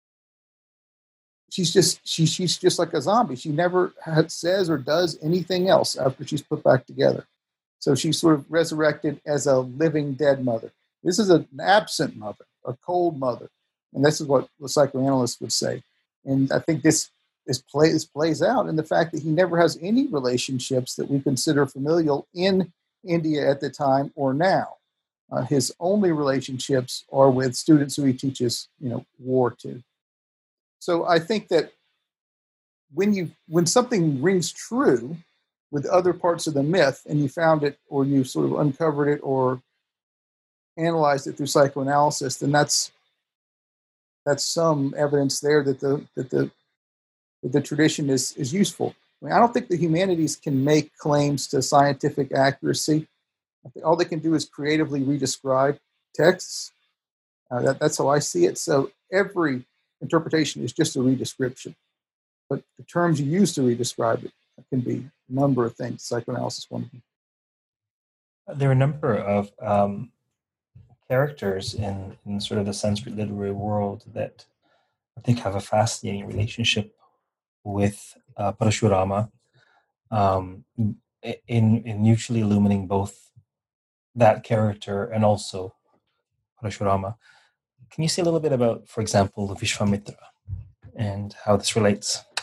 she's just she, she's just like a zombie. She never had, says or does anything else after she's put back together. So she's sort of resurrected as a living dead mother. This is an absent mother, a cold mother. And this is what the psychoanalyst would say. And I think this This, play, this plays out in the fact that he never has any relationships that we consider familial in India at the time or now. Uh, his only relationships are with students who he teaches, you know, war to. So I think that when you when something rings true with other parts of the myth, and you found it, or you sort of uncovered it, or analyzed it through psychoanalysis, then that's that's some evidence there that the that the the tradition is, is useful. I mean, I don't think the humanities can make claims to scientific accuracy. I think all they can do is creatively redescribe texts. Uh, that, that's how I see it. So every interpretation is just a redescription. But the terms you use to redescribe it can be a number of things. Psychoanalysis is one of them. There are a number of um, characters in, in sort of the Sanskrit literary world that I think have a fascinating relationship with uh, Parashurama, um, in, in mutually illuminating both that character and also Parashurama. Can you say a little bit about, for example, Vishwamitra and how this relates?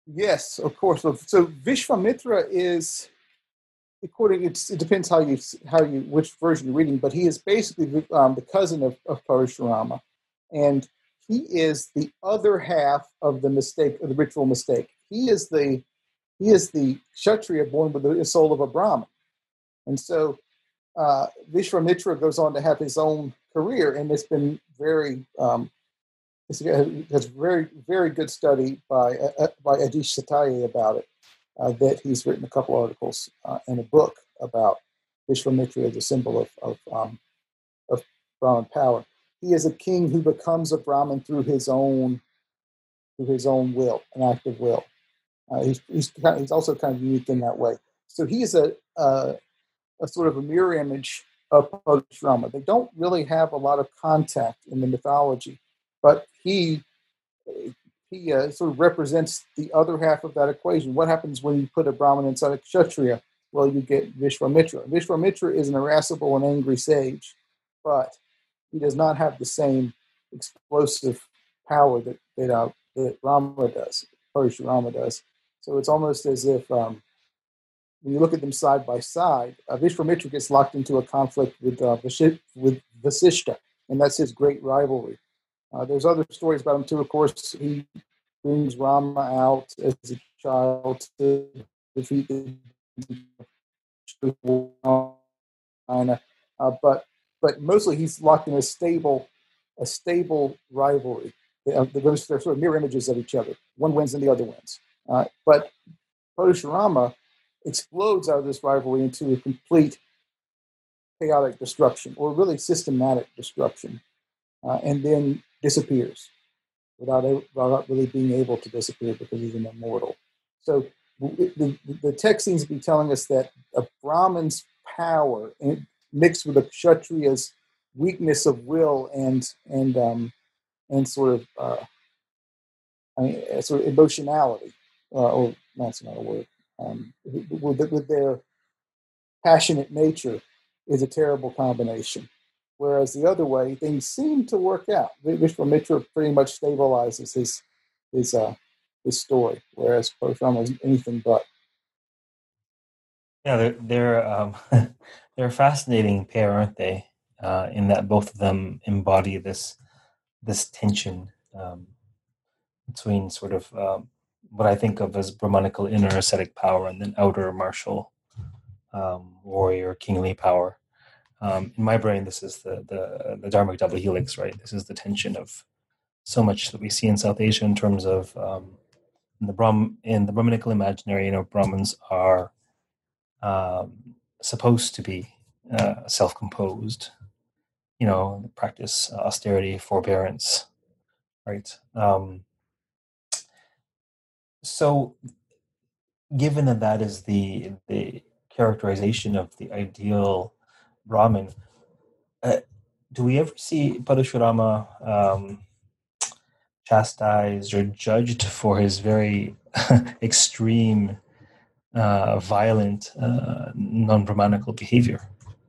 Yes, of course. So, so Vishwamitra is, according it's, it depends how you how you which version you're reading, but he is basically um, the cousin of, of Parashurama, and he is the other half of the mistake of the ritual mistake. He is the he is the Kshatriya born with the soul of a Brahmin, and so uh, Vishwamitra goes on to have his own career, and it's been very um, it's, it's very very good study by uh, by Adish Sataye about it. Uh, that he's written a couple articles uh, in a book about Vishwamitra, the symbol of of, um, of Brahmin power. He is a king who becomes a Brahmin through his own through his own will, an act of will. Uh, he's he's, kind of, he's also kind of unique in that way. So he is a, a a sort of a mirror image of Parashurama. They don't really have a lot of contact in the mythology, but he he uh, sort of represents the other half of that equation. What happens when you put a Brahmin inside a Kshatriya? Well, you get Vishwamitra. Vishwamitra is an irascible and angry sage, but he does not have the same explosive power that that, uh, that Rama does, Parashurama does. So it's almost as if um, when you look at them side by side, uh, Vishwamitra gets locked into a conflict with uh, Vashi- with Vasishta, and that's his great rivalry. Uh, there's other stories about him too. Of course, he brings Rama out as a child to defeat the China, uh, but but mostly he's locked in a stable a stable rivalry. Uh, they're sort of mirror images of each other. One wins and the other wins. Uh, but Parashurama explodes out of this rivalry into a complete chaotic destruction, or really systematic destruction, uh, and then disappears without, without really being able to disappear because he's an immortal. So the, the, the text seems to be telling us that a Brahmin's power mixed with a Kshatriya's weakness of will and and um, and sort of uh, I mean, sort of emotionality, uh, or that's not a word, um, with, with their passionate nature is a terrible combination. Whereas the other way, things seem to work out. Vishwamitra pretty much stabilizes his his uh, his story, whereas Parashurama is anything but. Yeah, they're they're um, they're a fascinating pair, aren't they? Uh, in that both of them embody this this tension um, between sort of um, what I think of as Brahmanical inner ascetic power and then outer martial um, warrior kingly power. Um, in my brain, this is the the the Dharmic double helix, right? This is the tension of so much that we see in South Asia in terms of um, in the Brahm in the Brahmanical imaginary. You know, Brahmins are um, supposed to be uh, self-composed. You know, practice austerity, forbearance, right? Um, so, given that that is the the characterization of the ideal Brahmin, uh, do we ever see Parashurama um, chastised or judged for his very extreme, uh, violent, uh, non-Brahmanical behavior?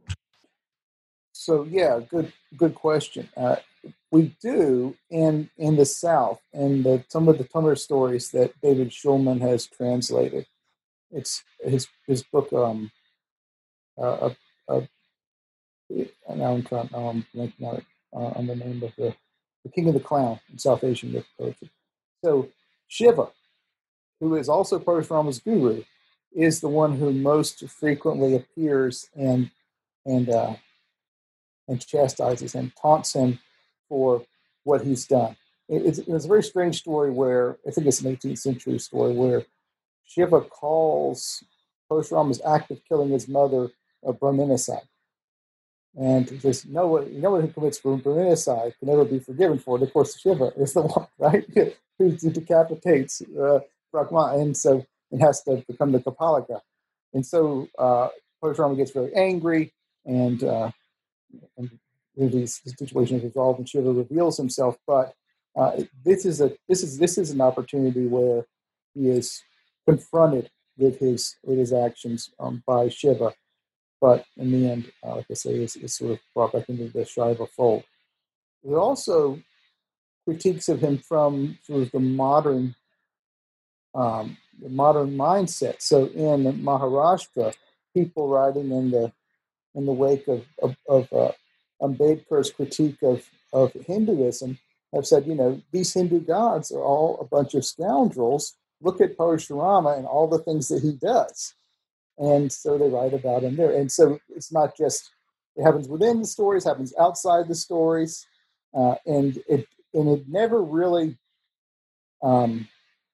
So yeah, good good question. Uh, we do in in the South, in the some of the Tummer stories that David Schulman has translated. It's his his book. Um, uh, uh, now I'm trying. Now I'm blanking out uh, on the name of the the King of the Clown in South Asian myth poetry. So Shiva, who is also Parashurama's guru, is the one who most frequently appears and and uh, and chastises him, taunts him for what he's done. It's, it's a very strange story where I think it's an eighteenth century story where Shiva calls Parashurama's act of killing his mother a brahminicide. And he says, no one, no one who commits brahminicide can never be forgiven for it. Of course, Shiva is the one, right, who decapitates uh, Brahma, and so it has to become the Kapalika. And so uh, Parashurama gets very angry, and, uh, and the situation is resolved, and Shiva reveals himself. But uh, this is a this is this is an opportunity where he is confronted with his with his actions um, by Shiva. But in the end, uh, like I say, it's, it's sort of brought back into the Shaiva fold. There are also critiques of him from sort of the modern um, the modern mindset. So in Maharashtra, people writing in the in the wake of of, of uh, Ambedkar's critique of of Hinduism have said, you know, these Hindu gods are all a bunch of scoundrels. Look at Parashurama and all the things that he does. And so they write about him there. And so it's not just, it happens within the stories, happens outside the stories. Uh, and it and it never really, um,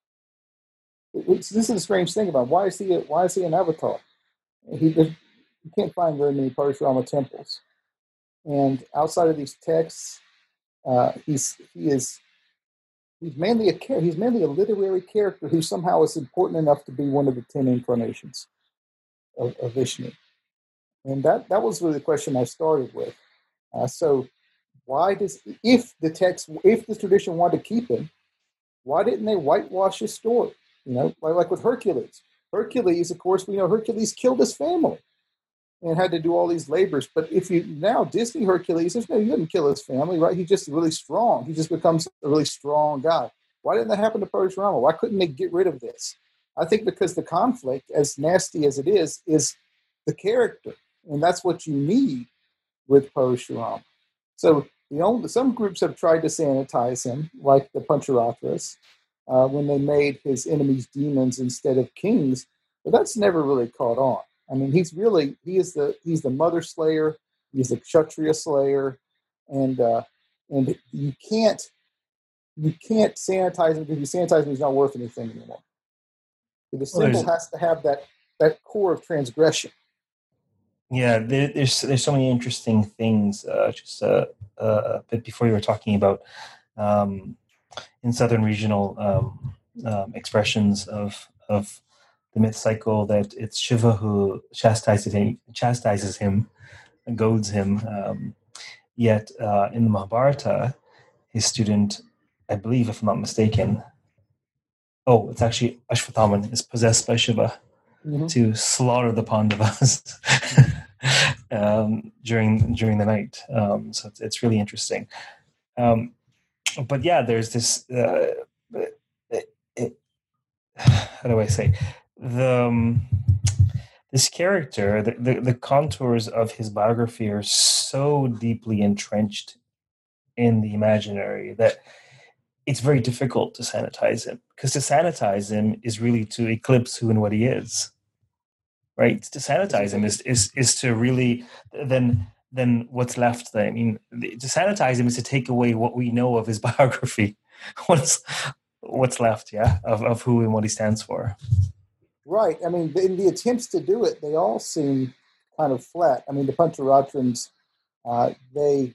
it, it's, this is a strange thing about him. Why is he, a, why is he an avatar? He, you can't find very many Parashurama temples. And outside of these texts, uh, he's, he is, he's mainly a, he's mainly a literary character who somehow is important enough to be one of the ten incarnations of, of Vishnu. And that, that was really the question I started with. Uh, so why does, if the text, if the tradition wanted to keep him, why didn't they whitewash his story? You know, like, like with Hercules. Hercules, of course, we know Hercules killed his family and had to do all these labors. But if you, now Disney Hercules, there's no, he didn't kill his family, right? He's just really strong. He just becomes a really strong guy. Why didn't that happen to Parashurama? Why couldn't they get rid of this? I think because the conflict, as nasty as it is, is the character. And that's what you need with Parashurama. So the only, some groups have tried to sanitize him, like the Pancharatras, uh, when they made his enemies demons instead of kings, but that's never really caught on. I mean, he's really, he is the, he's the mother slayer, he's the Kshatriya slayer, and uh, and you can't, you can't sanitize him, because if you sanitize him, he's not worth anything anymore. So the symbol well, has to have that, that core of transgression. Yeah, there, there's there's so many interesting things. Uh, just uh, uh, a bit before you were talking about um, in Southern regional um, um, expressions of of the myth cycle, that it's Shiva who chastises him, chastises him, and goads him. Um, yet uh, in the Mahabharata, his student, I believe, if I'm not mistaken, oh, it's actually Ashwatthama is possessed by Shiva mm-hmm. to slaughter the Pandavas. Um, during during the night, um, so it's, it's really interesting. Um, but yeah, there's this. Uh, it, it, how do I say the um, this character? The, the the contours of his biography are so deeply entrenched in the imaginary that it's very difficult to sanitize him. Because to sanitize him is really to eclipse who and what he is. Right, to sanitize him is, is is to really then then what's left then. I mean, to sanitize him is to take away what we know of his biography. what's what's left, yeah, of, of who and what he stands for. Right. I mean, in the attempts to do it, they all seem kind of flat. I mean, the Pancharatrans, uh, they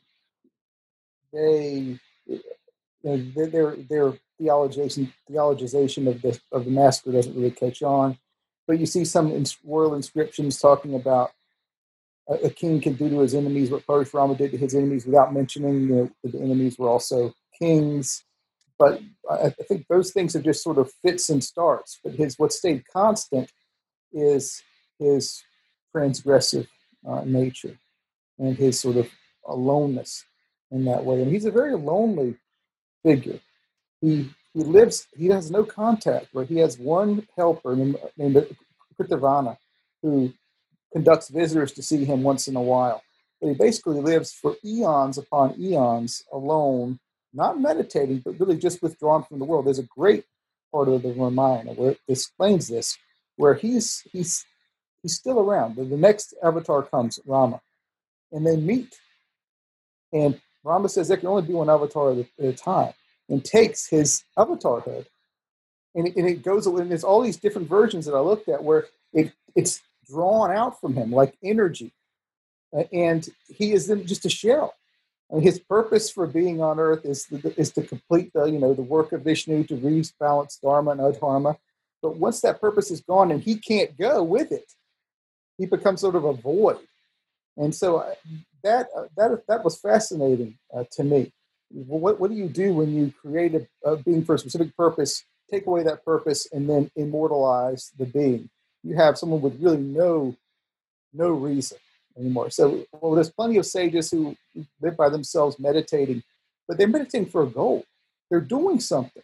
they you know, their their theologization theologization of the of the massacre doesn't really catch on. But you see some royal inscriptions talking about a, a king can do to his enemies what Parashurama did to his enemies, without mentioning, you know, that the enemies were also kings. But I, I think those things are just sort of fits and starts. But his what stayed constant is his transgressive uh, nature and his sort of aloneness in that way. And he's a very lonely figure. He He lives, he has no contact, but he has one helper named, named Kritavana, who conducts visitors to see him once in a while. But he basically lives for eons upon eons alone, not meditating, but really just withdrawn from the world. There's a great part of the Ramayana where it explains this, where he's he's he's still around. The, the next avatar comes, Rama, and they meet. And Rama says there can only be one avatar at a, at a time, and takes his avatar head. And it, and it goes, and there's all these different versions that I looked at where it, it's drawn out from him like energy. Uh, and he is then just a shell. And his purpose for being on earth is the, is to complete the, you know, the work of Vishnu, to rebalance Dharma and Adharma. But once that purpose is gone and he can't go with it, he becomes sort of a void. And so uh, that, uh, that, that was fascinating uh, to me. What what do you do when you create a, a being for a specific purpose, take away that purpose, and then immortalize the being? You have someone with really no no reason anymore. So well, there's plenty of sages who live by themselves meditating, but they're meditating for a goal. They're doing something.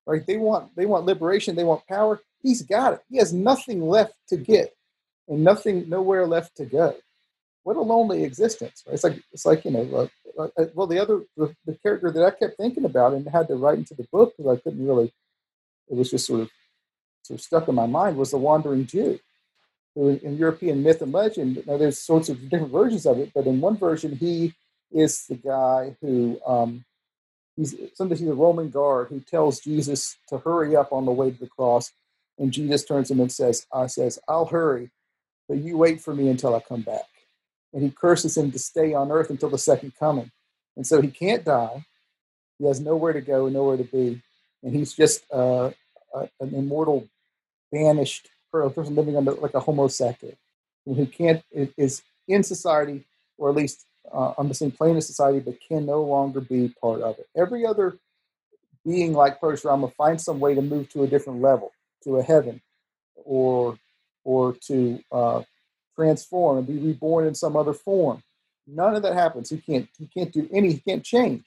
right? They want they want liberation, they want power. He's got it. He has nothing left to get, and nothing, nowhere left to go. What a lonely existence! Right? It's like it's like you know. Uh, uh, well, the other the, the character that I kept thinking about and had to write into the book because I couldn't really. It was just sort of sort of stuck in my mind was the Wandering Jew, who in, in European myth and legend. Now there's sorts of different versions of it, but in one version he is the guy who um, he's sometimes he's a Roman guard who tells Jesus to hurry up on the way to the cross, and Jesus turns to him and says, "I says I'll hurry, but you wait for me until I come back." And he curses him to stay on earth until the second coming. And so he can't die. He has nowhere to go, nowhere to be. And he's just uh, a, an immortal, banished person living under like a homo sapien, who can't, is in society, or at least uh, on the same plane as society, but can no longer be part of it. Every other being like Parashurama finds some way to move to a different level, to a heaven, or or to uh, transform and be reborn in some other form. None of that happens. He can't. He can't do any. He can't change.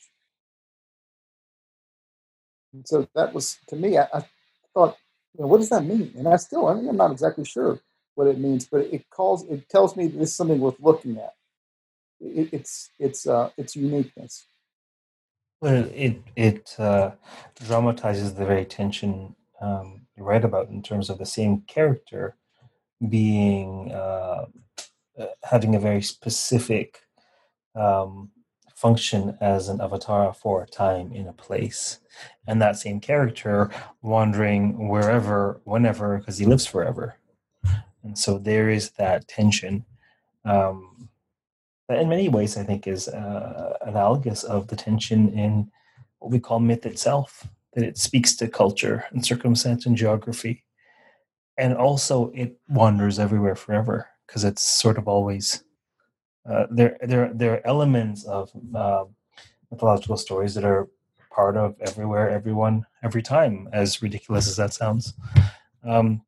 And so that was, to me, I, I thought, you know, what does that mean? And I still, I mean, I'm not exactly sure what it means, but it calls. It tells me this is something worth looking at. It, it's it's uh, its uniqueness. Well, it it uh, dramatizes the very tension um, you write about in terms of the same character being uh, uh, having a very specific um, function as an avatar for a time in a place, and that same character wandering wherever, whenever, because he lives forever. And so there is that tension um, that in many ways I think is uh, analogous of the tension in what we call myth itself, that it speaks to culture and circumstance and geography. And also it wanders everywhere forever because it's sort of always, uh, there, there, there are elements of uh, mythological stories that are part of everywhere, everyone, every time, as ridiculous as that sounds. Um,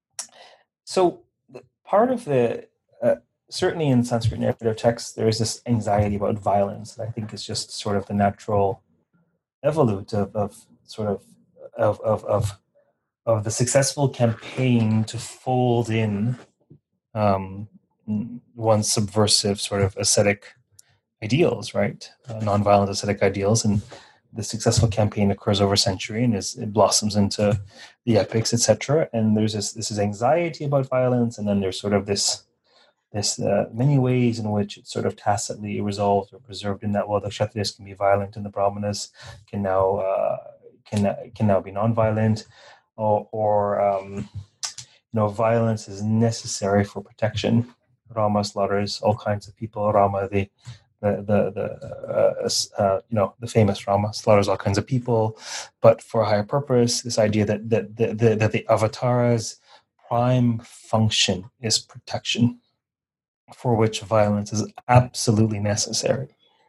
so part of the, uh, certainly in Sanskrit narrative texts, there is this anxiety about violence that I think is just sort of the natural evolute of, of sort of, of, of, of, of the successful campaign to fold in um, one's subversive sort of ascetic ideals, right? Uh, nonviolent ascetic ideals. And the successful campaign occurs over a century and is, it blossoms into the epics, et cetera. And there's this, this is anxiety about violence, and then there's sort of this There's uh, many ways in which it's sort of tacitly resolved or preserved in that, well, the Kshatriyas can be violent and the Brahmanas can now uh, can can now be nonviolent, or, or um, you know, violence is necessary for protection. Rama slaughters all kinds of people. Rama, the the the, the uh, uh, you know, the famous Rama slaughters all kinds of people, but for a higher purpose. This idea that that the, the, that the avatara's prime function is protection, for which violence is absolutely necessary.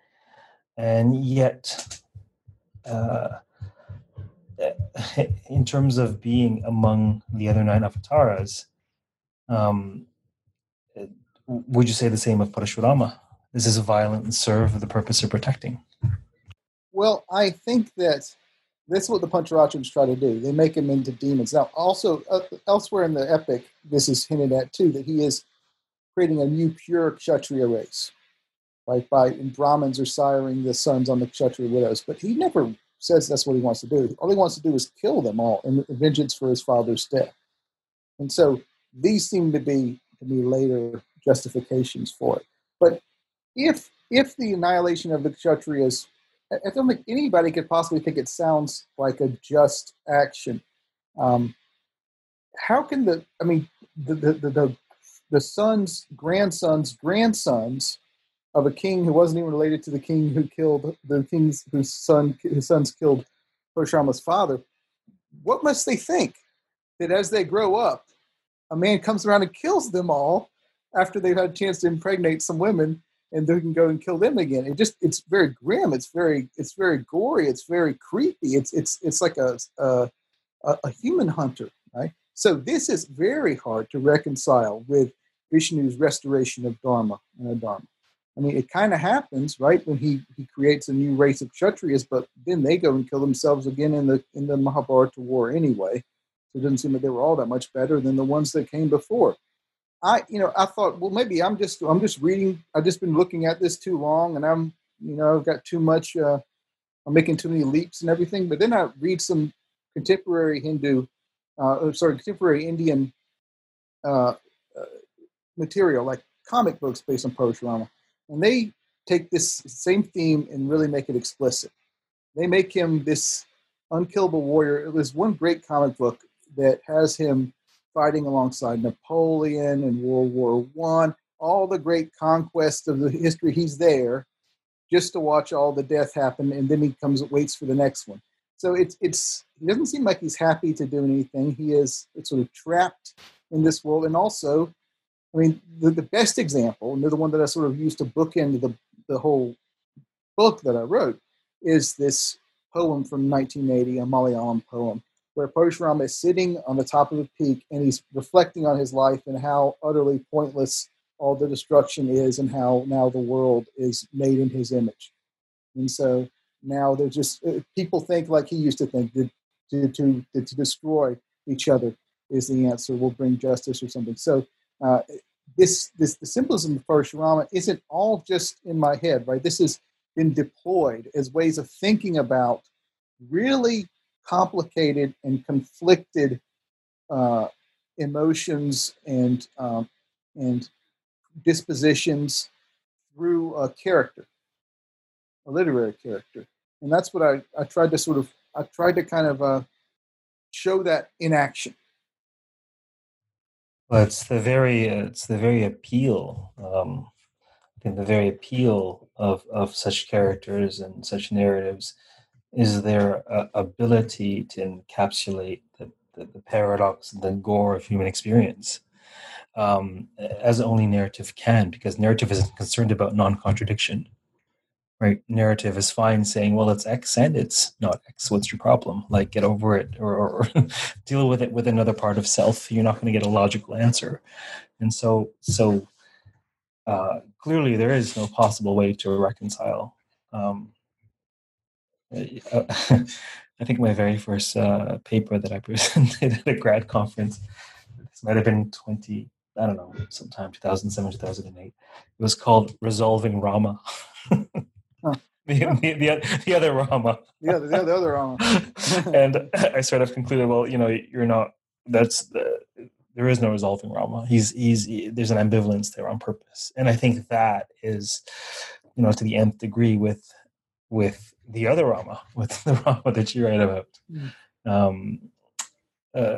And yet, uh, in terms of being among the other nine avatars, um, would you say the same of Parashurama? Is this violent and serve the purpose of protecting? Well, I think that that's what the Pancharachars try to do. They make him into demons. Now, also, uh, elsewhere in the epic, this is hinted at too, that he is creating a new pure Kshatriya race, right? By and Brahmins are siring the sons on the Kshatriya widows. But he never says that's what he wants to do. All he wants to do is kill them all in vengeance for his father's death. And so these seem to be to be later justifications for it. But if if the annihilation of the Kshatriyas, I don't think anybody could possibly think it sounds like a just action. Um, how can the, I mean, the the, the, the the sons, grandsons, grandsons of a king who wasn't even related to the king who killed the king's whose son his sons killed Parashurama's father. What must they think that as they grow up, a man comes around and kills them all after they've had a chance to impregnate some women, and they can go and kill them again? It just it's very grim. It's very it's very gory. It's very creepy. It's it's it's like a a, a human hunter, right? So this is very hard to reconcile with Vishnu's restoration of Dharma and Adharma. I mean, it kind of happens, right, when he, he creates a new race of Kshatriyas, but then they go and kill themselves again in the in the Mahabharata war anyway. So it doesn't seem like they were all that much better than the ones that came before. I, you know, I thought, well, maybe I'm just I'm just reading. I've just been looking at this too long, and I'm, you know, I've got too much. Uh, I'm making too many leaps and everything. But then I read some contemporary Hindu, uh, sorry, contemporary Indian uh, uh, material, like comic books based on Parashurama. And they take this same theme and really make it explicit. They make him this unkillable warrior. There's one great comic book that has him fighting alongside Napoleon in World War One, all the great conquests of the history. He's there just to watch all the death happen, and then he comes and waits for the next one. So it's it's it doesn't seem like he's happy to do anything. He is sort of trapped in this world, and also, I mean, the, the best example, and the one that I sort of used to bookend the, the whole book that I wrote, is this poem from nineteen eighty, a Malayalam poem, where Parashurama is sitting on the top of a peak and he's reflecting on his life and how utterly pointless all the destruction is and how now the world is made in his image. And so now they're just, people think like he used to think, that to, to, to destroy each other is the answer, will bring justice or something. So uh, this, this the symbolism of Parashurama isn't all just in my head, right? This has been deployed as ways of thinking about really complicated and conflicted uh, emotions and um, and dispositions through a character, a literary character. And that's what I, I tried to sort of, I tried to kind of uh, show that in action. Well, it's the very, uh, it's the very appeal, um, I think the very appeal of, of such characters and such narratives is their uh, ability to encapsulate the, the, the paradox and the gore of human experience, um, as only narrative can, because narrative isn't concerned about non-contradiction. Right, narrative is fine saying, well, it's X and it's not X. What's your problem? Like, get over it, or, or deal with it with another part of self. You're not going to get a logical answer. And so, so uh, clearly, there is no possible way to reconcile. Um, uh, I think my very first uh, paper that I presented at a grad conference, this might have been twenty, I don't know, sometime two thousand seven, two thousand eight. It was called Resolving Rama. Huh. The, the, the, the other Rama. Yeah, the, the other Rama. And I sort of concluded, well, you know, you're not, that's, the, there is no resolving Rama. He's, he's, he, there's an ambivalence there on purpose. And I think that is, you know, to the nth degree with, with the other Rama, with the Rama that you write about. Mm. Um, uh,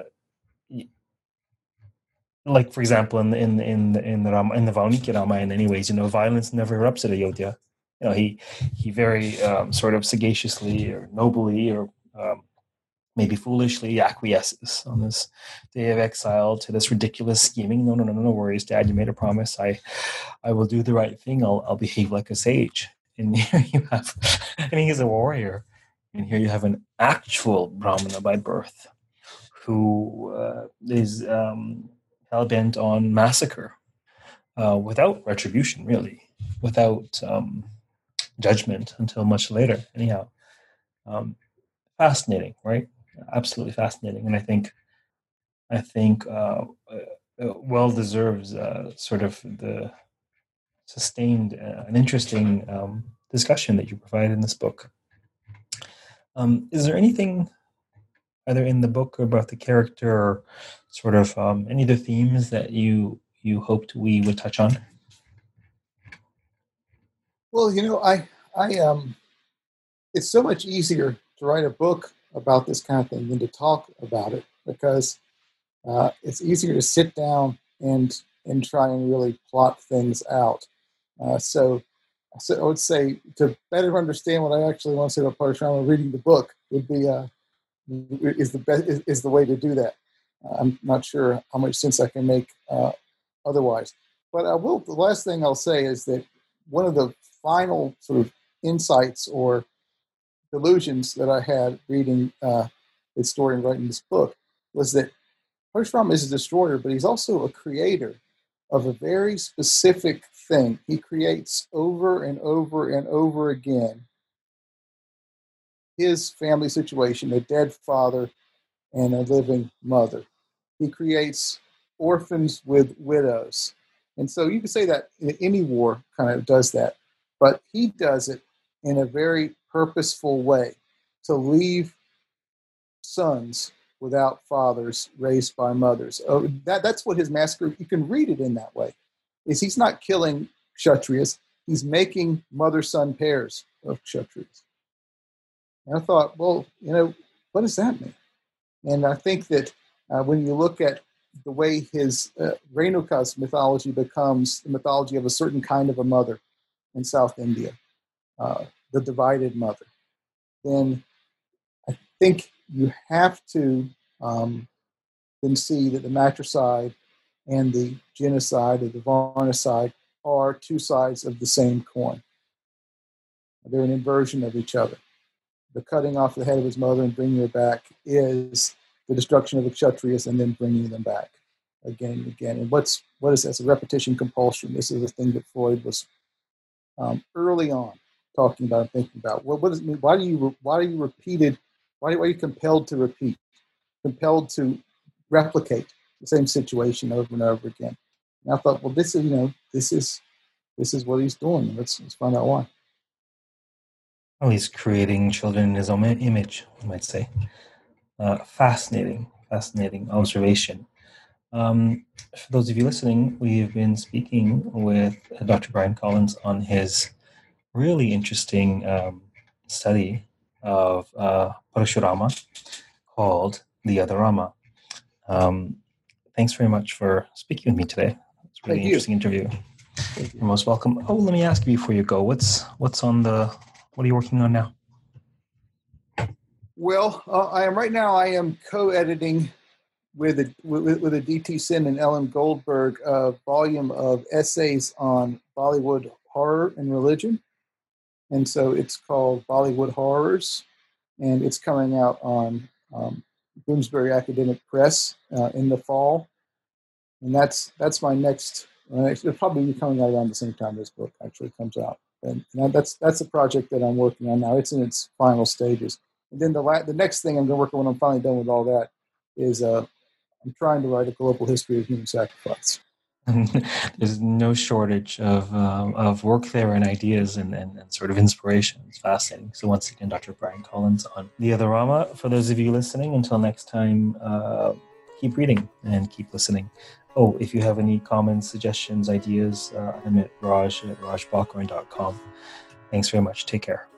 like, for example, in the, in, in the, in the Rama, in the Valmiki Rama, in any ways, you know, violence never erupts at Ayodhya. You know, he he very um, sort of sagaciously or nobly or um, maybe foolishly acquiesces on this day of exile to this ridiculous scheming. No, no, no, no worries, Dad. You made a promise. I I will do the right thing. I'll I'll behave like a sage. And here you have, and he's a warrior. And here you have an actual Brahmana by birth who uh, is um, hell-bent on massacre uh, without retribution, really, without um, judgment until much later. Anyhow, um, fascinating, right? Absolutely fascinating, and I think, I think, uh, uh, well deserves uh, sort of the sustained uh, and interesting um, discussion that you provide in this book. Um, is there anything either in the book or about the character, or sort of um, any of the themes that you you hoped we would touch on? Well, you know, I I um, it's so much easier to write a book about this kind of thing than to talk about it, because uh, it's easier to sit down and and try and really plot things out. Uh, so, so I would say to better understand what I actually want to say about Parashurama, reading the book would be uh, is the best is, is the way to do that. Uh, I'm not sure how much sense I can make uh, otherwise. But I will. The last thing I'll say is that one of the final sort of insights or delusions that I had reading uh, his story and writing this book was that Parashurama is a destroyer, but he's also a creator. of a very specific thing. He creates over and over and over again his family situation, a dead father and a living mother. He creates orphans with widows. And so you could say that any war kind of does that, but he does it in a very purposeful way to leave sons without fathers raised by mothers. Oh, that, that's what his massacre, you can read it in that way, is he's not killing Kshatriyas, he's making mother-son pairs of Kshatriyas. And I thought, well, you know, what does that mean? And I think that uh, when you look at the way his uh, Renuka's mythology becomes the mythology of a certain kind of a mother in South India, uh, the divided mother, then I think you have to um, then see that the matricide and the genocide or the varnicide are two sides of the same coin. They're an inversion of each other. The cutting off the head of his mother and bringing her back is the destruction of the Kshatriyas and then bringing them back again and again. And what's what is this? A repetition compulsion. This is a thing that Freud was um, early on talking about and thinking about. Well, what does it mean? Why do you why are you repeated? Why, why are you compelled to repeat? Compelled to replicate the same situation over and over again? And I thought, well, this is you know this is this is what he's doing. Let's let's find out why. Well, he's creating children in his own image, you might say. Uh, fascinating, fascinating observation. Um, for those of you listening, we've been speaking with Doctor Brian Collins on his really interesting um, study of uh, Parashurama called The Other Rama. Um, thanks very much for speaking with me today. It's a really Thank interesting you. interview. You're most welcome. Oh, let me ask you before you go, what's what's on the What are you working on now? Well, uh, I am right now. I am co-editing with a with, with a D T Sin and Ellen Goldberg a volume of essays on Bollywood horror and religion, and so it's called Bollywood Horrors, and it's coming out on um, Bloomsbury Academic Press uh, in the fall, and that's that's my next. Uh, it'll probably be coming out around the same time this book actually comes out. And that's that's a project that I'm working on now. It's in its final stages. And then the la- the next thing I'm going to work on when I'm finally done with all that is uh, I'm trying to write a global history of human sacrifice. There's no shortage of uh, of work there and ideas and, and, and sort of inspiration. It's fascinating. So once again, Doctor Brian Collins on The Other Rama. For those of you listening, until next time, uh, keep reading and keep listening. Oh, if you have any comments, suggestions, ideas, uh, I'm at Raj at raj bhakaran dot com. Thanks very much. Take care.